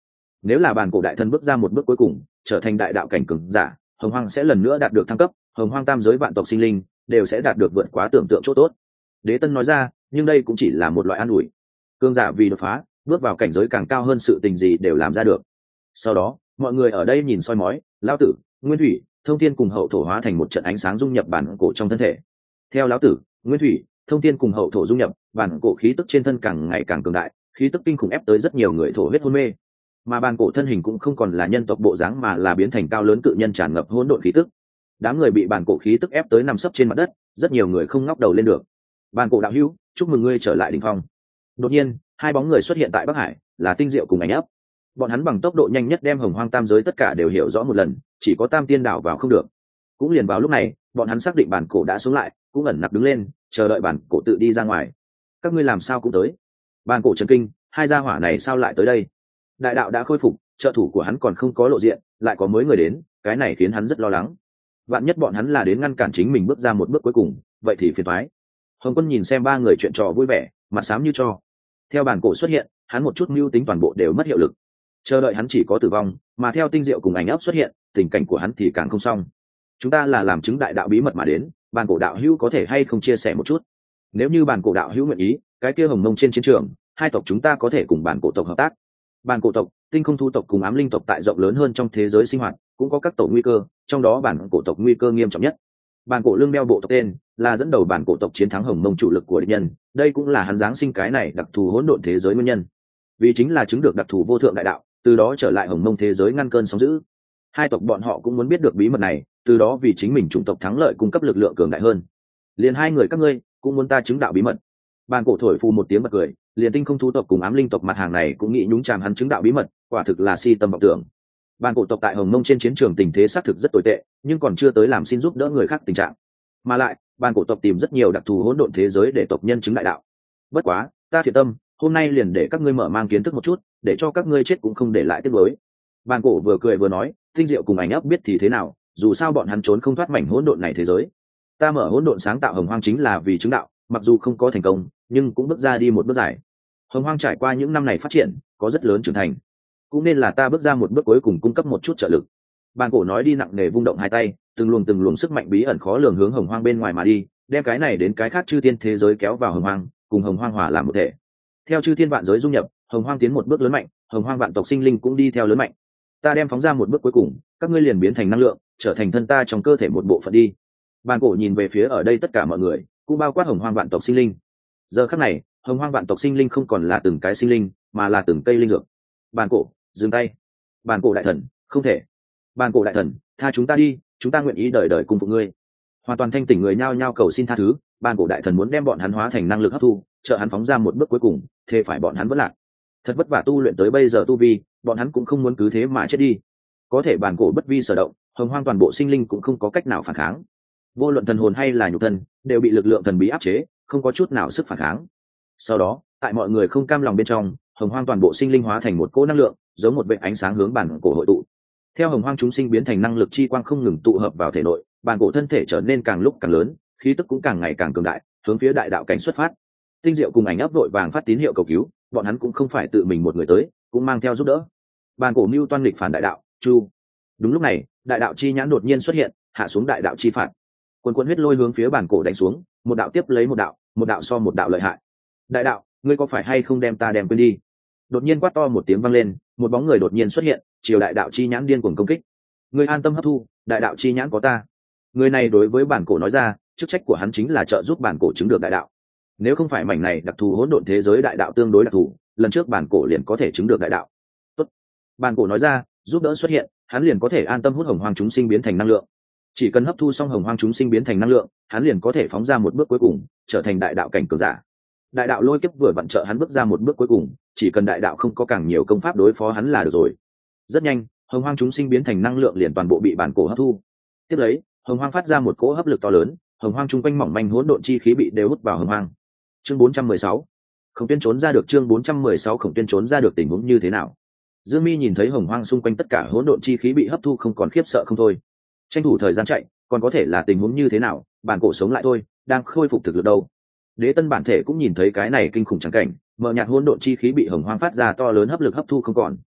Nếu là bản cổ đại thần bước ra một bước cuối cùng trở thành đại đạo cảnh cường giả, hồng hoang sẽ lần nữa đạt được thăng cấp, hồng hoang tam giới vạn tộc sinh linh đều sẽ đạt được vượt quá tưởng tượng chỗ tốt. Đế Tân nói ra, nhưng đây cũng chỉ là một loại an ủi. Cường giả vì đột phá bước vào cảnh giới càng cao hơn, sự tình gì đều làm ra được. Sau đó mọi người ở đây nhìn soi mói, lão tử, nguyên thủy, thông thiên cùng hậu thổ hóa thành một trận ánh sáng dung nhập bản cổ trong thân thể. Theo lão tử, nguyên thủy, thông thiên cùng hậu thổ dung nhập, bản cổ khí tức trên thân càng ngày càng cường đại, khí tức kinh khủng ép tới rất nhiều người thổ huyết hôn mê. Mà bản cổ thân hình cũng không còn là nhân tộc bộ dáng mà là biến thành cao lớn cự nhân tràn ngập hỗn độn khí tức. Đám người bị bản cổ khí tức ép tới nằm sấp trên mặt đất, rất nhiều người không ngóc đầu lên được. Bản cổ đạo hữu, chúc mừng ngươi trở lại đỉnh phong. Đột nhiên hai bóng người xuất hiện tại Bắc Hải, là Tinh Diệu cùng Ảnh Ấp. Bọn hắn bằng tốc độ nhanh nhất đem hồng hoang tam giới tất cả đều hiểu rõ một lần, chỉ có tam tiên đảo vào không được. Cũng liền vào lúc này bọn hắn xác định bản cổ đã sống lại, cũng ẩn nặc đứng lên chờ đợi bản cổ tự đi ra ngoài. Các ngươi làm sao cũng tới? Bản cổ chấn kinh, hai gia hỏa này sao lại tới đây? Đại đạo đã khôi phục, trợ thủ của hắn còn không có lộ diện, lại có mới người đến, cái này khiến hắn rất lo lắng. Vạn nhất bọn hắn là đến ngăn cản chính mình bước ra một bước cuối cùng, vậy thì phiền toái. Hồng Quân nhìn xem ba người chuyện trò vui vẻ, mặt xám như tro. Theo bản cổ xuất hiện, hắn một chút mưu tính toàn bộ đều mất hiệu lực, chờ đợi hắn chỉ có tử vong. Mà theo Tinh Diệu cùng Ảnh Ấp xuất hiện, tình cảnh của hắn thì càng không xong. Chúng ta là làm chứng đại đạo bí mật mà đến, bản cổ đạo hữu có thể hay không chia sẻ một chút? Nếu như bản cổ đạo hữu nguyện ý, cái kia hồng mông trên chiến trường, hai tộc chúng ta có thể cùng bản cổ tộc hợp tác. Bản cổ tộc, tinh không thu tộc cùng ám linh tộc tại rộng lớn hơn trong thế giới sinh hoạt, cũng có các tổ nguy cơ, trong đó bản cổ tộc nguy cơ nghiêm trọng nhất. Bản cổ lương đeo bộ tộc tên là dẫn đầu bản cổ tộc chiến thắng hồng mông chủ lực của địch nhân, đây cũng là hắn giáng sinh cái này đặc thù hỗn độn thế giới nguyên nhân. Vì chính là chứng được đặc thù vô thượng đại đạo, từ đó trở lại hồng mông thế giới ngăn cơn sóng dữ. Hai tộc bọn họ cũng muốn biết được bí mật này, từ đó vì chính mình chủng tộc thắng lợi cung cấp lực lượng cường đại hơn. Liền hai người các ngươi cũng muốn ta chứng đạo bí mật. Bản cổ thổi phù một tiếng bật cười, liền tinh không thú tộc cùng ám linh tộc mặt hàng này cũng nghĩ nhúng chàm hắn chứng đạo bí mật, quả thực là si tâm vọng tưởng. Bản cổ tộc tại hồng mông trên chiến trường tình thế xác thực rất tồi tệ, nhưng còn chưa tới làm xin giúp đỡ người khác tình trạng. Mà lại bản cổ tộc tìm rất nhiều đặc thù hỗn độn thế giới để tộc nhân chứng đại đạo. Bất quá ta thiệt tâm, hôm nay liền để các ngươi mở mang kiến thức một chút, để cho các ngươi chết cũng không để lại tiếc nuối. Bản cổ vừa cười vừa nói, Tinh Diệu cùng Ảnh Ấp biết thì thế nào, dù sao bọn hắn trốn không thoát mảnh hỗn độn này thế giới. Ta mở hỗn độn sáng tạo hồng hoang chính là vì chứng đạo, mặc dù không có thành công, nhưng cũng bước ra đi một bước dài. Hồng hoang trải qua những năm này phát triển, có rất lớn trưởng thành, cũng nên là ta bước ra một bước cuối cùng cung cấp một chút trợ lực. Bản cổ nói đi nặng nề vung động hai tay, từng luồng từng luồng sức mạnh bí ẩn khó lường hướng hồng hoang bên ngoài mà đi, đem cái này đến cái khác chư thiên thế giới kéo vào hồng hoang, cùng hồng hoang hòa làm một thể. Theo chư thiên vạn giới dung nhập, hồng hoang tiến một bước lớn mạnh, hồng hoang vạn tộc sinh linh cũng đi theo lớn mạnh. Ta đem phóng ra một bước cuối cùng, các ngươi liền biến thành năng lượng, trở thành thân ta trong cơ thể một bộ phận đi. Bản cổ nhìn về phía ở đây tất cả mọi người, cũng bao quát hồng hoang vạn tộc sinh linh. Giờ khắc này hồng hoang vạn tộc sinh linh không còn là từng cái sinh linh, mà là từng cây linh dược. Bản cổ dừng tay. Bản cổ đại thần không thể. Bản cổ đại thần tha chúng ta đi, chúng ta nguyện ý đời đời cùng phụ ngươi. Hoàn toàn thanh tỉnh người nhao nhao cầu xin tha thứ. Bản cổ đại thần muốn đem bọn hắn hóa thành năng lực hấp thu, trợ hắn phóng ra một bước cuối cùng, thế phải bọn hắn vẫn lạc. Thật vất vả tu luyện tới bây giờ tu vi, bọn hắn cũng không muốn cứ thế mà chết đi. Có thể bản cổ bất vi sở động, hồng hoang toàn bộ sinh linh cũng không có cách nào phản kháng. Vô luận thần hồn hay là nhục thân đều bị lực lượng thần bí áp chế, không có chút nào sức phản kháng. Sau đó tại mọi người không cam lòng bên trong, hồng hoang toàn bộ sinh linh hóa thành một cỗ năng lượng, giống một vệt ánh sáng hướng bản cổ hội tụ. Theo hồng hoang chúng sinh biến thành năng lực chi quang không ngừng tụ hợp vào thể nội, bản cổ thân thể trở nên càng lúc càng lớn, khí tức cũng càng ngày càng cường đại, hướng phía đại đạo cảnh xuất phát. Tinh Diệu cùng Ảnh Ấp vội vàng phát tín hiệu cầu cứu, bọn hắn cũng không phải tự mình một người tới, cũng mang theo giúp đỡ. Bản cổ mưu toan nghịch phản đại đạo, chu. Đúng lúc này đại đạo chi nhãn đột nhiên xuất hiện, hạ xuống đại đạo chi phạt. Quần quần huyết lôi hướng phía bản cổ đánh xuống, một đạo tiếp lấy một đạo, một đạo so một đạo lợi hại. Đại đạo, ngươi có phải hay không đem ta đem quên đi? Đột nhiên quát to một tiếng vang lên, một bóng người đột nhiên xuất hiện, chiều đại đạo chi nhãn điên cuồng công kích. Ngươi an tâm hấp thu, đại đạo chi nhãn có ta. Người này đối với bản cổ nói ra, chức trách của hắn chính là trợ giúp bản cổ chứng được đại đạo. Nếu không phải mảnh này đặc thù hỗn độn thế giới đại đạo tương đối đặc thù, lần trước bản cổ liền có thể chứng được đại đạo. Tốt. Bản cổ nói ra, giúp đỡ xuất hiện, hắn liền có thể an tâm hút hồng hoang chúng sinh biến thành năng lượng. Chỉ cần hấp thu xong hồng hoang chúng sinh biến thành năng lượng, hắn liền có thể phóng ra một bước cuối cùng, trở thành đại đạo cảnh cường giả. Đại đạo lôi kiếp vừa vặn trợ hắn bước ra một bước cuối cùng, chỉ cần đại đạo không có càng nhiều công pháp đối phó hắn là được rồi. Rất nhanh hồng hoang chúng sinh biến thành năng lượng liền toàn bộ bị bản cổ hấp thu. Tiếp lấy hồng hoang phát ra một cỗ hấp lực to lớn, hồng hoang chung quanh mỏng manh hỗn độn chi khí bị đều hút vào hồng hoang. Chương bốn trăm mười sáu, Khổng Tuyên trốn ra được. Chương bốn trăm mười sáu Khổng Tuyên trốn ra được. Tình huống như thế nào? Dương Mi nhìn thấy hồng hoang xung quanh tất cả hỗn độn chi khí bị hấp thu không còn khiếp sợ không thôi. Tranh thủ thời gian chạy, còn có thể là tình huống như thế nào? Bản cổ sống lại thôi, đang khôi phục thực lực đâu. Đế Tân bản thể cũng nhìn thấy cái này kinh khủng trắng cảnh, mờ nhạt hỗn độn chi khí bị hồng hoang phát ra to lớn hấp lực hấp thu không còn.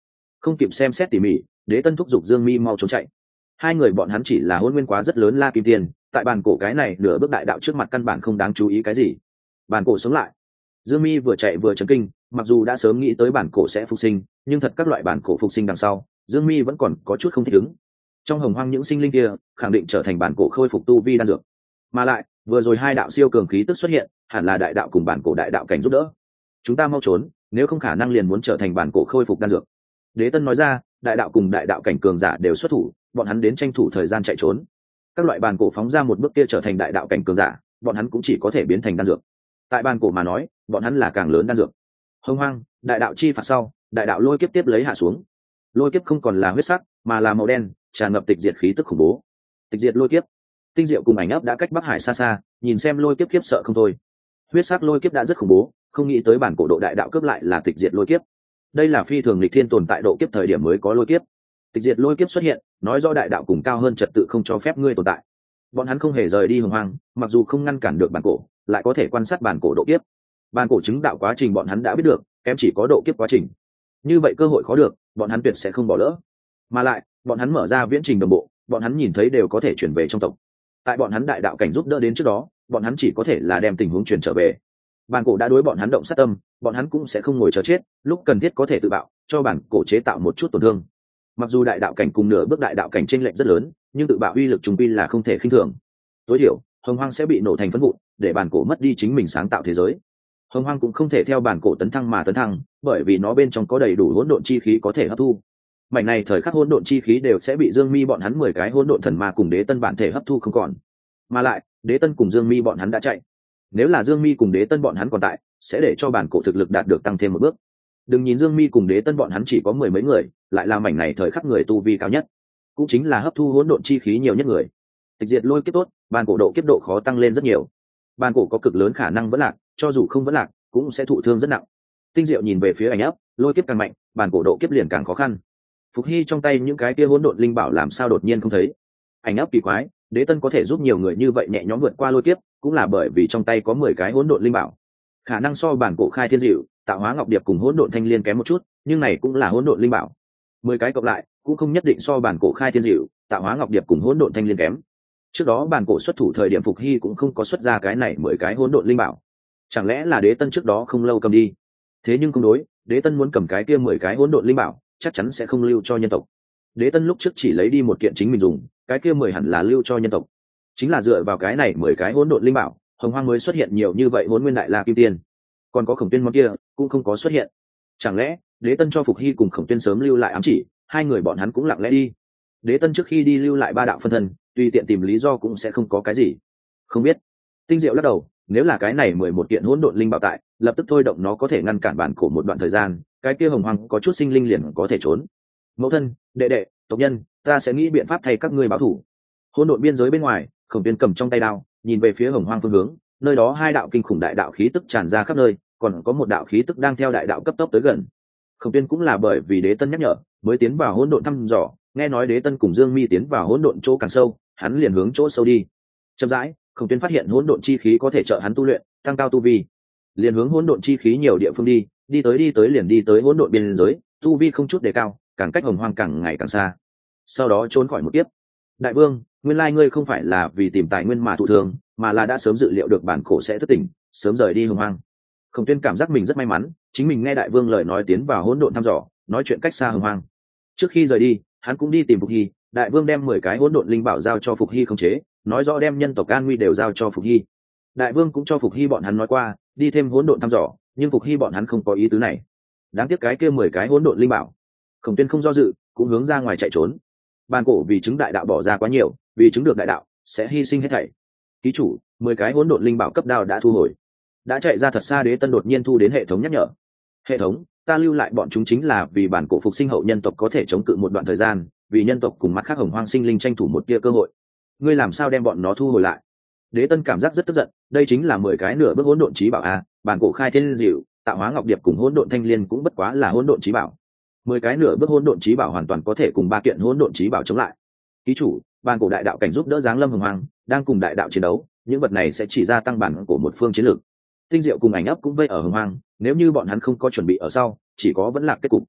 Không kịp xem xét tỉ mỉ, Đế Tân thúc giục Dương Mi mau trốn chạy. Hai người bọn hắn chỉ là hôn nguyên quá rất lớn La Kim Tiên, tại bàn cổ cái này nửa bước đại đạo trước mặt căn bản không đáng chú ý cái gì. Bàn cổ sống lại. Dương Mi vừa chạy vừa chấn kinh, mặc dù đã sớm nghĩ tới bản cổ sẽ phục sinh, nhưng thật các loại bản cổ phục sinh đằng sau, Dương Mi vẫn còn có chút không thích ứng. Trong hồng hoang những sinh linh kia, khẳng định trở thành bản cổ khôi phục tu vi đan dược. Mà lại, vừa rồi hai đạo siêu cường khí tức xuất hiện, hẳn là đại đạo cùng bản cổ đại đạo cảnh giúp đỡ. Chúng ta mau trốn, nếu không khả năng liền muốn trở thành bản cổ khôi phục đan dược. Đế Tân nói ra, đại đạo cùng đại đạo cảnh cường giả đều xuất thủ, bọn hắn đến tranh thủ thời gian chạy trốn. Các loại bản cổ phóng ra một bước kia trở thành đại đạo cảnh cường giả, bọn hắn cũng chỉ có thể biến thành đan dược. Tại bản cổ mà nói, bọn hắn là càng lớn đan dược. Hồng hoang, đại đạo chi phạt sau, đại đạo lôi kiếp tiếp lấy hạ xuống. Lôi kiếp không còn là huyết sắc, mà là màu đen, tràn ngập tịch diệt khí tức khủng bố. Tịch diệt lôi kiếp. Tinh Diệu cùng Ảnh Ấp đã cách Bắc Hải xa xa, nhìn xem lôi kiếp kiếp sợ không thôi. Huyết sắc lôi kiếp đã rất khủng bố, không nghĩ tới bản cổ độ đại đạo cướp lại là tịch diệt lôi kiếp. Đây là phi thường lịch thiên tồn tại độ kiếp thời điểm mới có lôi kiếp. Tịch diệt lôi kiếp xuất hiện, nói do đại đạo cùng cao hơn trật tự không cho phép ngươi tồn tại. Bọn hắn không hề rời đi hồng hoang, mặc dù không ngăn cản được bản cổ, lại có thể quan sát bản cổ độ kiếp. Bản cổ chứng đạo quá trình bọn hắn đã biết được, kém chỉ có độ kiếp quá trình. Như vậy cơ hội khó được, bọn hắn tuyệt sẽ không bỏ lỡ. Mà lại, bọn hắn mở ra viễn trình đồng bộ, bọn hắn nhìn thấy đều có thể chuyển về trong tộc. Tại bọn hắn đại đạo cảnh giúp đỡ đến trước đó, bọn hắn chỉ có thể là đem tình huống truyền trở về. Bản cổ đã đối bọn hắn động sát tâm, bọn hắn cũng sẽ không ngồi chờ chết, lúc cần thiết có thể tự bạo, cho bản cổ chế tạo một chút tổn thương. Mặc dù đại đạo cảnh cùng nửa bước đại đạo cảnh chênh lệch rất lớn, nhưng tự bạo uy lực trùng quy là không thể khinh thường. Tối thiểu, hồng hoang sẽ bị nổ thành phấn vụn, để bản cổ mất đi chính mình sáng tạo thế giới. Hồng hoang cũng không thể theo bản cổ tấn thăng mà tấn thăng, bởi vì nó bên trong có đầy đủ hỗn độn chi khí có thể hấp thu. Mảnh này thời khắc hỗn độn chi khí đều sẽ bị Dương Mi bọn hắn mười cái hỗn độn thần ma cùng Đế Tân bản thể hấp thu không còn. Mà lại, Đế Tân cùng Dương Mi bọn hắn đã chạy. Nếu là Dương Mi cùng Đế Tân bọn hắn còn tại, sẽ để cho bản cổ thực lực đạt được tăng thêm một bước. Đừng nhìn Dương Mi cùng Đế Tân bọn hắn chỉ có mười mấy người, lại là mảnh này thời khắc người tu vi cao nhất, cũng chính là hấp thu hỗn độn chi khí nhiều nhất người. Tịch diệt lôi kiếp tốt, bản cổ độ kiếp độ khó tăng lên rất nhiều. Bản cổ có cực lớn khả năng vẫn lạc, cho dù không vẫn lạc, cũng sẽ thụ thương rất nặng. Tinh Diệu nhìn về phía Ảnh Ấp, lôi kiếp càng mạnh, bản cổ độ kiếp liền càng khó khăn. Phục Hy trong tay những cái kia hỗn độn linh bảo làm sao đột nhiên không thấy? Ảnh Ấp kỳ quái, Đế Tân có thể giúp nhiều người như vậy nhẹ nhõm vượt qua lôi kiếp, cũng là bởi vì trong tay có mười cái hỗn độn linh bảo. Khả năng so bản cổ khai thiên diệu, tạo hóa ngọc điệp cùng hỗn độn thanh liên kém một chút, nhưng này cũng là hỗn độn linh bảo. Mười cái cộng lại, cũng không nhất định so bản cổ khai thiên diệu, tạo hóa ngọc điệp cùng hỗn độn thanh liên kém. Trước đó bản cổ xuất thủ thời điểm Phục Hy cũng không có xuất ra cái này mười cái hỗn độn linh bảo. Chẳng lẽ là Đế Tân trước đó không lâu cầm đi? Thế nhưng không đối, Đế Tân muốn cầm cái kia mười cái hỗn độn linh bảo, chắc chắn sẽ không lưu cho nhân tộc. Đế Tân lúc trước chỉ lấy đi một kiện chính mình dùng, cái kia mười hẳn là lưu cho nhân tộc. Chính là dựa vào cái này mười cái hỗn độn linh bảo, hồng hoang mới xuất hiện nhiều như vậy hỗn nguyên đại la kim tiên. Còn có Khổng Tuyên món kia cũng không có xuất hiện. Chẳng lẽ Đế Tân cho Phục Hy cùng Khổng Tuyên sớm lưu lại ám chỉ, hai người bọn hắn cũng lặng lẽ đi. Đế Tân trước khi đi lưu lại ba đạo phân thân, tùy tiện tìm lý do cũng sẽ không có cái gì. Không biết. Tinh Diệu lắc đầu, nếu là cái này mười một kiện hỗn độn linh bảo tại, lập tức thôi động nó có thể ngăn cản bản cổ một đoạn thời gian, cái kia hồng hoang có chút sinh linh liền có thể trốn. Mẫu thân, đệ đệ, tộc nhân, ta sẽ nghĩ biện pháp thay các ngươi báo thù. Hỗn độn biên giới bên ngoài, Khổng Tuyên cầm trong tay đao, nhìn về phía hồng hoang phương hướng, nơi đó hai đạo kinh khủng đại đạo khí tức tràn ra khắp nơi, còn có một đạo khí tức đang theo đại đạo cấp tốc tới gần. Khổng Tuyên cũng là bởi vì Đế Tân nhắc nhở, mới tiến vào hỗn độn thăm dò, nghe nói Đế Tân cùng Dương Mi tiến vào hỗn độn chỗ càng sâu, hắn liền hướng chỗ sâu đi. Chậm rãi, Khổng Tuyên phát hiện hỗn độn chi khí có thể trợ hắn tu luyện, tăng cao tu vi. Liền hướng hỗn độn chi khí nhiều địa phương đi, đi tới đi tới liền đi tới hỗn độn biên giới, tu vi không chút đề cao, càng cách hồng hoang càng ngày càng xa. Sau đó trốn khỏi một kiếp. Đại vương, nguyên lai ngươi không phải là vì tìm tài nguyên mà thụ thương, mà là đã sớm dự liệu được bản cổ sẽ thất tỉnh, sớm rời đi hồng hoang. Khổng Tuyên cảm giác mình rất may mắn, chính mình nghe đại vương lời nói tiến vào hỗn độn thăm dò, nói chuyện cách xa hồng hoang. Trước khi rời đi, hắn cũng đi tìm Phục Hy, đại vương đem mười cái hỗn độn linh bảo giao cho Phục Hy khống chế, nói rõ đem nhân tộc an nguy đều giao cho Phục Hy. Đại vương cũng cho Phục Hy bọn hắn nói qua, đi thêm hỗn độn thăm dò, nhưng Phục Hy bọn hắn không có ý tứ này. Đáng tiếc cái kia mười cái hỗn độn linh bảo. Khổng Tuyên không do dự, cũng hướng ra ngoài chạy trốn. Bản cổ vì chứng đại đạo bỏ ra quá nhiều, vì chứng được đại đạo sẽ hy sinh hết thảy. Ký chủ, mười cái hỗn độn linh bảo cấp đao đã thu hồi. Đã chạy ra thật xa, Đế Tân đột nhiên thu đến hệ thống nhắc nhở. Hệ thống, ta lưu lại bọn chúng chính là vì bản cổ phục sinh hậu nhân tộc có thể chống cự một đoạn thời gian, vì nhân tộc cùng mắt khác hồng hoang sinh linh tranh thủ một tia cơ hội. Ngươi làm sao đem bọn nó thu hồi lại? Đế Tân cảm giác rất tức giận, đây chính là mười cái nửa bước hỗn độn chí bảo a, bản cổ khai thiên diệu, tạo hóa ngọc điệp cùng hỗn độn thanh liên cũng bất quá là hỗn độn chí bảo. Mười cái nửa bước hỗn độn chí bảo hoàn toàn có thể cùng ba kiện hỗn độn chí bảo chống lại. Ký chủ, bản cổ đại đạo cảnh giúp đỡ giáng lâm hồng hoang, đang cùng đại đạo chiến đấu, những vật này sẽ chỉ gia tăng bản cổ một phương chiến lược. Tinh Diệu cùng Ảnh Ấp cũng vây ở hồng hoang, nếu như bọn hắn không có chuẩn bị ở sau, chỉ có vẫn là kết cục.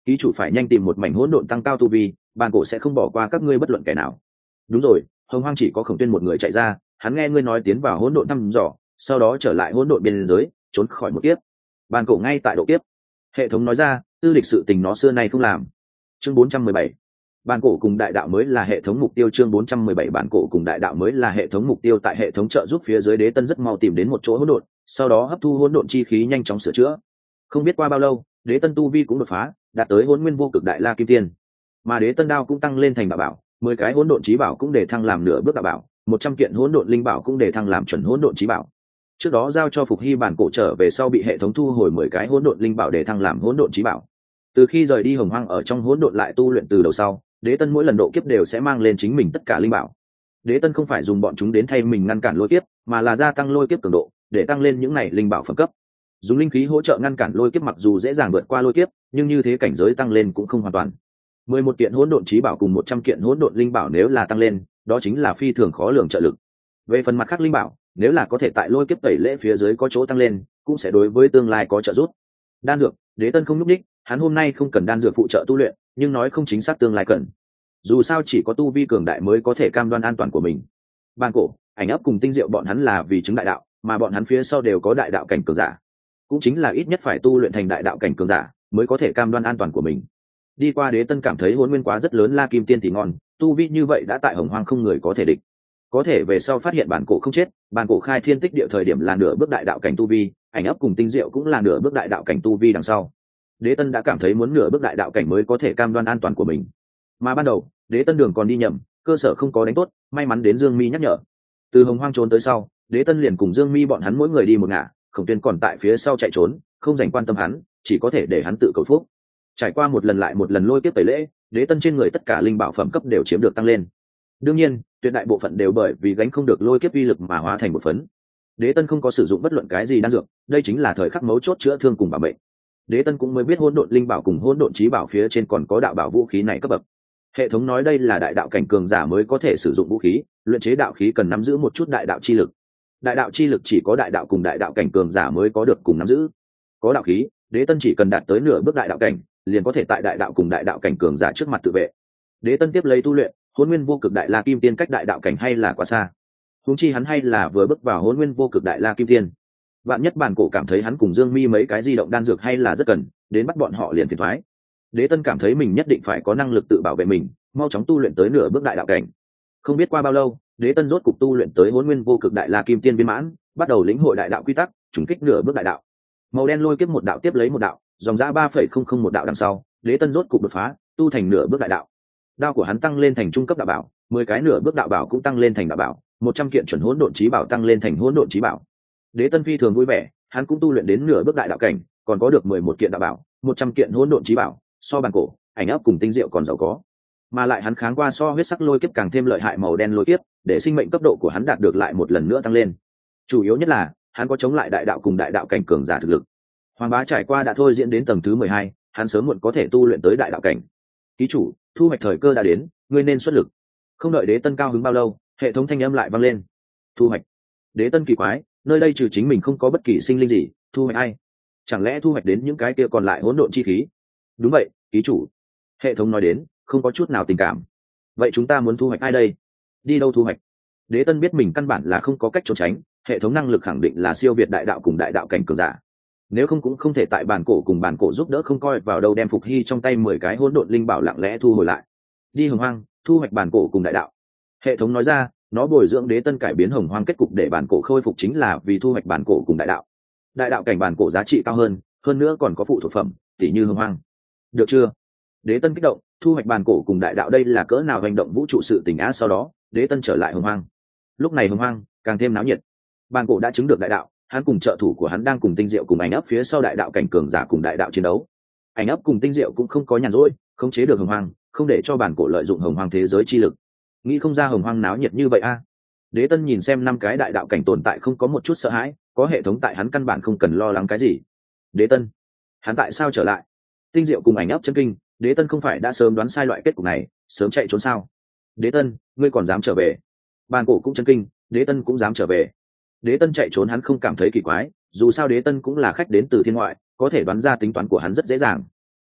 ký chủ phải nhanh tìm một mảnh hỗn độn tăng cao tu vi, bàn cổ sẽ không bỏ qua các ngươi bất luận kẻ nào. Đúng rồi, hồng hoang chỉ có Khổng Tuyên một người chạy ra, hắn nghe ngươi nói tiến vào hỗn độn thăm dò, sau đó trở lại hỗn độn biên giới, trốn khỏi một kiếp. Bàn cổ ngay tại độ kiếp. Hệ thống nói ra, tư lịch sự tình nó xưa nay không làm. Chương bốn trăm mười bảy, bàn cổ cùng đại đạo mới là hệ thống mục tiêu. Chương bốn trăm mười bảy, bàn cổ cùng đại đạo mới là hệ thống mục tiêu. Tại hệ thống trợ giúp phía dưới, Đế Tân rất mau tìm đến một chỗ hỗn độn, sau đó hấp thu hỗn độn chi khí nhanh chóng sửa chữa. Không biết qua bao lâu, Đế Tân tu vi cũng đột phá, đạt tới Hỗn Nguyên Vô Cực Đại La Kim Tiên. Mà Đế Tân đao cũng tăng lên thành đạo bảo, mười cái hỗn độn chí bảo cũng để thăng làm nửa bước đạo bảo, một trăm kiện hỗn độn linh bảo cũng để thăng làm chuẩn hỗn độn chí bảo. Trước đó giao cho Phục Hy bản cổ trở về sau bị hệ thống thu hồi mười cái hỗn độn linh bảo để thăng làm hỗn độn chí bảo. Từ khi rời đi Hồng Hoang ở trong hỗn độn lại tu luyện từ đầu sau, Đế Tân mỗi lần độ kiếp đều sẽ mang lên chính mình tất cả linh bảo. Đế Tân không phải dùng bọn chúng đến thay mình ngăn cản lôi kiếp, mà là gia tăng lôi kiếp cường độ, để tăng lên những này linh bảo phẩm cấp. Dùng linh khí hỗ trợ ngăn cản lôi kiếp mặc dù dễ dàng vượt qua lôi kiếp, nhưng như thế cảnh giới tăng lên cũng không hoàn toàn. Mười một kiện hỗn độn chí bảo cùng một trăm kiện hỗn độn linh bảo nếu là tăng lên, đó chính là phi thường khó lường trợ lực. Về phần mặt khác linh bảo, nếu là có thể tại lôi kiếp tẩy lễ phía dưới có chỗ tăng lên, cũng sẽ đối với tương lai có trợ giúp. Đan dược, Đế Tân không nhúc nhích, hắn hôm nay không cần đan dược phụ trợ tu luyện, nhưng nói không chính xác tương lai cần. Dù sao chỉ có tu vi cường đại mới có thể cam đoan an toàn của mình. Bàn cổ, ảnh ấp cùng tinh diệu bọn hắn là vì chứng đại đạo, mà bọn hắn phía sau đều có đại đạo cảnh cường giả, cũng chính là ít nhất phải tu luyện thành đại đạo cảnh cường giả mới có thể cam đoan an toàn của mình. Đi qua Đế Tân cảm thấy Hỗn Nguyên quá rất lớn, La Kim Tiên thì ngon, tu vi như vậy đã tại Hồng Hoang không người có thể địch. Có thể về sau phát hiện bản cổ không chết, bản cổ khai thiên tích địa thời điểm là nửa bước đại đạo cảnh tu vi, ảnh ấp cùng tinh diệu cũng là nửa bước đại đạo cảnh tu vi đằng sau. Đế Tân đã cảm thấy muốn nửa bước đại đạo cảnh mới có thể cam đoan an toàn của mình. Mà ban đầu, Đế Tân đường còn đi nhầm, cơ sở không có đánh tốt, may mắn đến Dương Mi nhắc nhở. Từ Hồng Hoang trốn tới sau, Đế Tân liền cùng Dương Mi bọn hắn mỗi người đi một ngả, Khổng Tuyên còn tại phía sau chạy trốn, không dành quan tâm hắn, chỉ có thể để hắn tự cầu phúc. Trải qua một lần lại một lần lôi kiếp tẩy lễ, Đế Tân trên người tất cả linh bảo phẩm cấp đều chiếm được tăng lên. Đương nhiên, tuyệt đại bộ phận đều bởi vì gánh không được lôi kiếp uy lực mà hóa thành một phấn. Đế Tân không có sử dụng bất luận cái gì đan dược, đây chính là thời khắc mấu chốt chữa thương cùng bảo mệnh. Đế Tân cũng mới biết hỗn độn linh bảo cùng hỗn độn chí bảo phía trên còn có đạo bảo vũ khí này cấp bậc. Hệ thống nói đây là đại đạo cảnh cường giả mới có thể sử dụng vũ khí, luyện chế đạo khí cần nắm giữ một chút đại đạo chi lực. Đại đạo chi lực chỉ có đại đạo cùng đại đạo cảnh cường giả mới có được cùng nắm giữ. Có đạo khí, Đế Tân chỉ cần đạt tới nửa bước đại đạo cảnh, liền có thể tại đại đạo cùng đại đạo cảnh cường giả trước mặt tự vệ. Đế Tân tiếp lấy tu luyện, Hỗn Nguyên Vô Cực Đại La Kim Tiên cách đại đạo cảnh hay là quá xa. Huống chi hắn hay là vừa bước vào Hỗn Nguyên Vô Cực Đại La Kim Tiên. Vạn nhất bản cổ cảm thấy hắn cùng Dương Mi mấy cái di động đan dược hay là rất cần, đến bắt bọn họ liền phiền toái. Đế Tân cảm thấy mình nhất định phải có năng lực tự bảo vệ mình, mau chóng tu luyện tới nửa bước đại đạo cảnh. Không biết qua bao lâu, Đế Tân rốt cục tu luyện tới Hỗn Nguyên Vô Cực Đại La Kim Tiên viên mãn, bắt đầu lĩnh hội đại đạo quy tắc, trùng kích nửa bước đại đạo. Màu đen lôi kiếp một đạo tiếp lấy một đạo, dòng dã ba phẩy không không một đạo đằng sau, Đế Tân rốt cục đột phá, tu thành nửa bước đại đạo. Đao của hắn tăng lên thành trung cấp đạo bảo, mười cái nửa bước đạo bảo cũng tăng lên thành đạo bảo, một trăm kiện chuẩn hỗn độn chí bảo tăng lên thành hỗn độn chí bảo. Đế Tân phi thường vui vẻ, hắn cũng tu luyện đến nửa bước đại đạo cảnh, còn có được mười một kiện đạo bảo, một trăm kiện hỗn độn chí bảo, so bàn cổ, ảnh ấp cùng tinh diệu còn giàu có. Mà lại hắn kháng qua so huyết sắc lôi kiếp càng thêm lợi hại màu đen lôi kiếp, để sinh mệnh cấp độ của hắn đạt được lại một lần nữa tăng lên. Chủ yếu nhất là, hắn có chống lại đại đạo cùng đại đạo cảnh cường giả thực lực. Hoàng Bá trải qua đã thôi diễn đến tầng thứ mười hai, hắn sớm muộn có thể tu luyện tới đại đạo cảnh. Ký chủ, thu hoạch thời cơ đã đến, ngươi nên xuất lực. Không đợi Đế Tân cao hứng bao lâu, hệ thống thanh âm lại vang lên. Thu hoạch. Đế Tân kỳ quái, nơi đây trừ chính mình không có bất kỳ sinh linh gì, thu hoạch ai? Chẳng lẽ thu hoạch đến những cái kia còn lại hỗn độn chi khí? Đúng vậy, ký chủ. Hệ thống nói đến, không có chút nào tình cảm. Vậy chúng ta muốn thu hoạch ai đây? Đi đâu thu hoạch? Đế Tân biết mình căn bản là không có cách trốn tránh, hệ thống năng lực khẳng định là siêu việt đại đạo cùng đại đạo cảnh cường giả. Nếu không cũng không thể tại bản cổ cùng bản cổ giúp đỡ không coi vào đâu đem Phục Hy trong tay mười cái hỗn độn linh bảo lặng lẽ thu hồi lại. Đi Hồng Hoang, thu hoạch bản cổ cùng đại đạo. Hệ thống nói ra, nó bồi dưỡng Đế Tân cải biến Hồng Hoang kết cục để bản cổ khôi phục chính là vì thu hoạch bản cổ cùng đại đạo. Đại đạo cảnh bản cổ giá trị cao hơn, hơn nữa còn có phụ thuộc phẩm, tỷ như Hồng Hoang. Được chưa? Đế Tân kích động, thu hoạch bản cổ cùng đại đạo đây là cỡ nào hành động vũ trụ sự tình á. Sau đó, Đế Tân trở lại Hồng Hoang. Lúc này Hồng Hoang càng thêm náo nhiệt. Bản cổ đã chứng được đại đạo, hắn cùng trợ thủ của hắn đang cùng tinh diệu cùng ảnh ấp phía sau đại đạo cảnh cường giả cùng đại đạo chiến đấu. Ảnh ấp cùng tinh diệu cũng không có nhàn rỗi, khống chế được Hồng Hoang, không để cho bản cổ lợi dụng Hồng Hoang thế giới chi lực. Nghĩ không ra Hồng Hoang náo nhiệt như vậy a. Đế Tân nhìn xem năm cái đại đạo cảnh tồn tại không có một chút sợ hãi, có hệ thống tại hắn căn bản không cần lo lắng cái gì. Đế Tân, hắn tại sao trở lại? Tinh diệu cùng ảnh ấp chân kinh, Đế Tân không phải đã sớm đoán sai loại kết cục này, sớm chạy trốn sao? Đế Tân, ngươi còn dám trở về? Bản cổ cũng chân kinh, Đế Tân cũng dám trở về. Đế Tân chạy trốn hắn không cảm thấy kỳ quái, dù sao Đế Tân cũng là khách đến từ thiên ngoại, có thể đoán ra tính toán của hắn rất dễ dàng.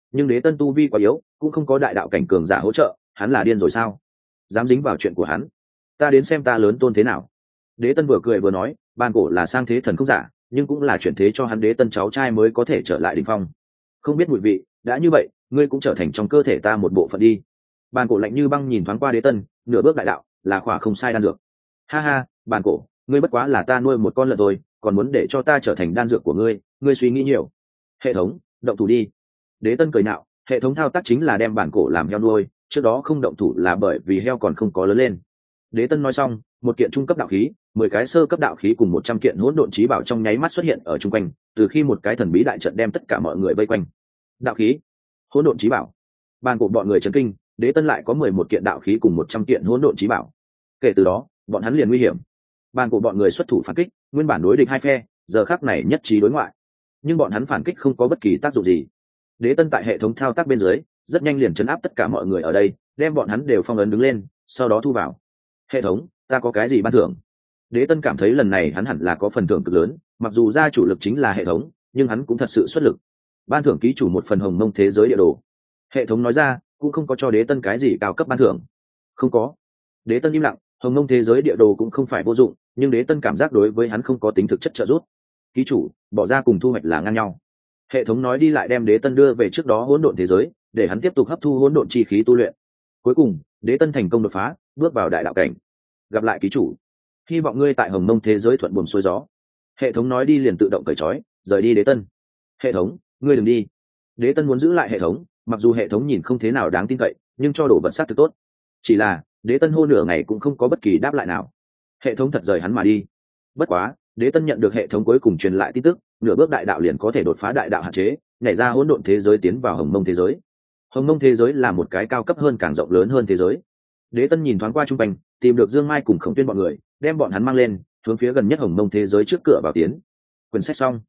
nhưng đế tân tu vi quá yếu, cũng không có đại đạo cảnh cường giả hỗ trợ, hắn là điên rồi sao? Dám dính vào chuyện của hắn, ta đến xem ta lớn tôn thế nào. Đế tân vừa cười vừa nói, bàn cổ là sang thế thần không giả, nhưng cũng là chuyển thế cho hắn đế tân cháu trai mới có thể trở lại đỉnh phong. Không biết mùi vị, đã như vậy, ngươi cũng trở thành trong cơ thể ta một bộ phận đi. Bàn cổ lạnh như băng nhìn thoáng qua đế tân, nửa bước đại đạo, là khỏa không sai đan dược. Ha ha, bàn cổ, ngươi bất quá là ta nuôi một con lợn thôi, còn muốn để cho ta trở thành đan dược của ngươi, ngươi suy nghĩ nhiều. Hệ thống, động thủ đi. Đế tân cười nạo, hệ thống thao tác chính là đem bản cổ làm heo nuôi, trước đó không động thủ là bởi vì heo còn không có lớn lên. Đế tân nói xong, một kiện trung cấp đạo khí, mười cái sơ cấp đạo khí cùng một trăm kiện hỗn độn chí bảo trong nháy mắt xuất hiện ở chung quanh, từ khi một cái thần bí đại trận đem tất cả mọi người vây quanh. Đạo khí, hỗn độn chí bảo, bàn cổ bọn người chấn kinh, đế tân lại có mười một kiện đạo khí cùng một trăm kiện hỗn độn chí bảo. Kể từ đó, bọn hắn liền nguy hiểm. Bàn cổ bọn người xuất thủ phản kích, nguyên bản đối địch hai phe, giờ khắc này nhất trí đối ngoại. Nhưng bọn hắn phản kích không có bất kỳ tác dụng gì. Đế tân tại hệ thống thao tác bên dưới, rất nhanh liền chấn áp tất cả mọi người ở đây, đem bọn hắn đều phong ấn đứng lên, sau đó thu vào. Hệ thống, ta có cái gì ban thưởng? Đế tân cảm thấy lần này hắn hẳn là có phần thưởng cực lớn, mặc dù gia chủ lực chính là hệ thống, nhưng hắn cũng thật sự xuất lực. Ban thưởng ký chủ một phần hồng mông thế giới địa đồ. Hệ thống nói ra, cũng không có cho đế tân cái gì cao cấp ban thưởng. Không có. Đế tân im lặng, hồng mông thế giới địa đồ cũng không phải vô dụng, nhưng đế tân cảm giác đối với hắn không có tính thực chất trợ giúp. Ký chủ, bỏ ra cùng thu hoạch là ngang nhau. Hệ thống nói đi lại đem đế tân đưa về trước đó hỗn độn thế giới, để hắn tiếp tục hấp thu hỗn độn chi khí tu luyện. Cuối cùng, đế tân thành công đột phá, bước vào đại đạo cảnh. Gặp lại ký chủ, hy vọng ngươi tại hồng mông thế giới thuận buồm xuôi gió. Hệ thống nói đi liền tự động cởi trói, rời đi đế tân. Hệ thống, ngươi đừng đi. Đế tân muốn giữ lại hệ thống, mặc dù hệ thống nhìn không thế nào đáng tin cậy, nhưng cho đồ vật sát thực tốt. Chỉ là đế tân hô nửa ngày cũng không có bất kỳ đáp lại nào. Hệ thống thật rời hắn mà đi. Bất quá, đế tân nhận được hệ thống cuối cùng truyền lại tin tức, nửa bước đại đạo liền có thể đột phá đại đạo hạn chế, nhảy ra hỗn độn thế giới tiến vào hồng mông thế giới. Hồng mông thế giới là một cái cao cấp hơn càng rộng lớn hơn thế giới. Đế tân nhìn thoáng qua trung quanh, tìm được Dương Mai cùng Khổng Tuyên bọn người, đem bọn hắn mang lên, hướng phía gần nhất hồng mông thế giới trước cửa vào tiến. Quyển sách xong.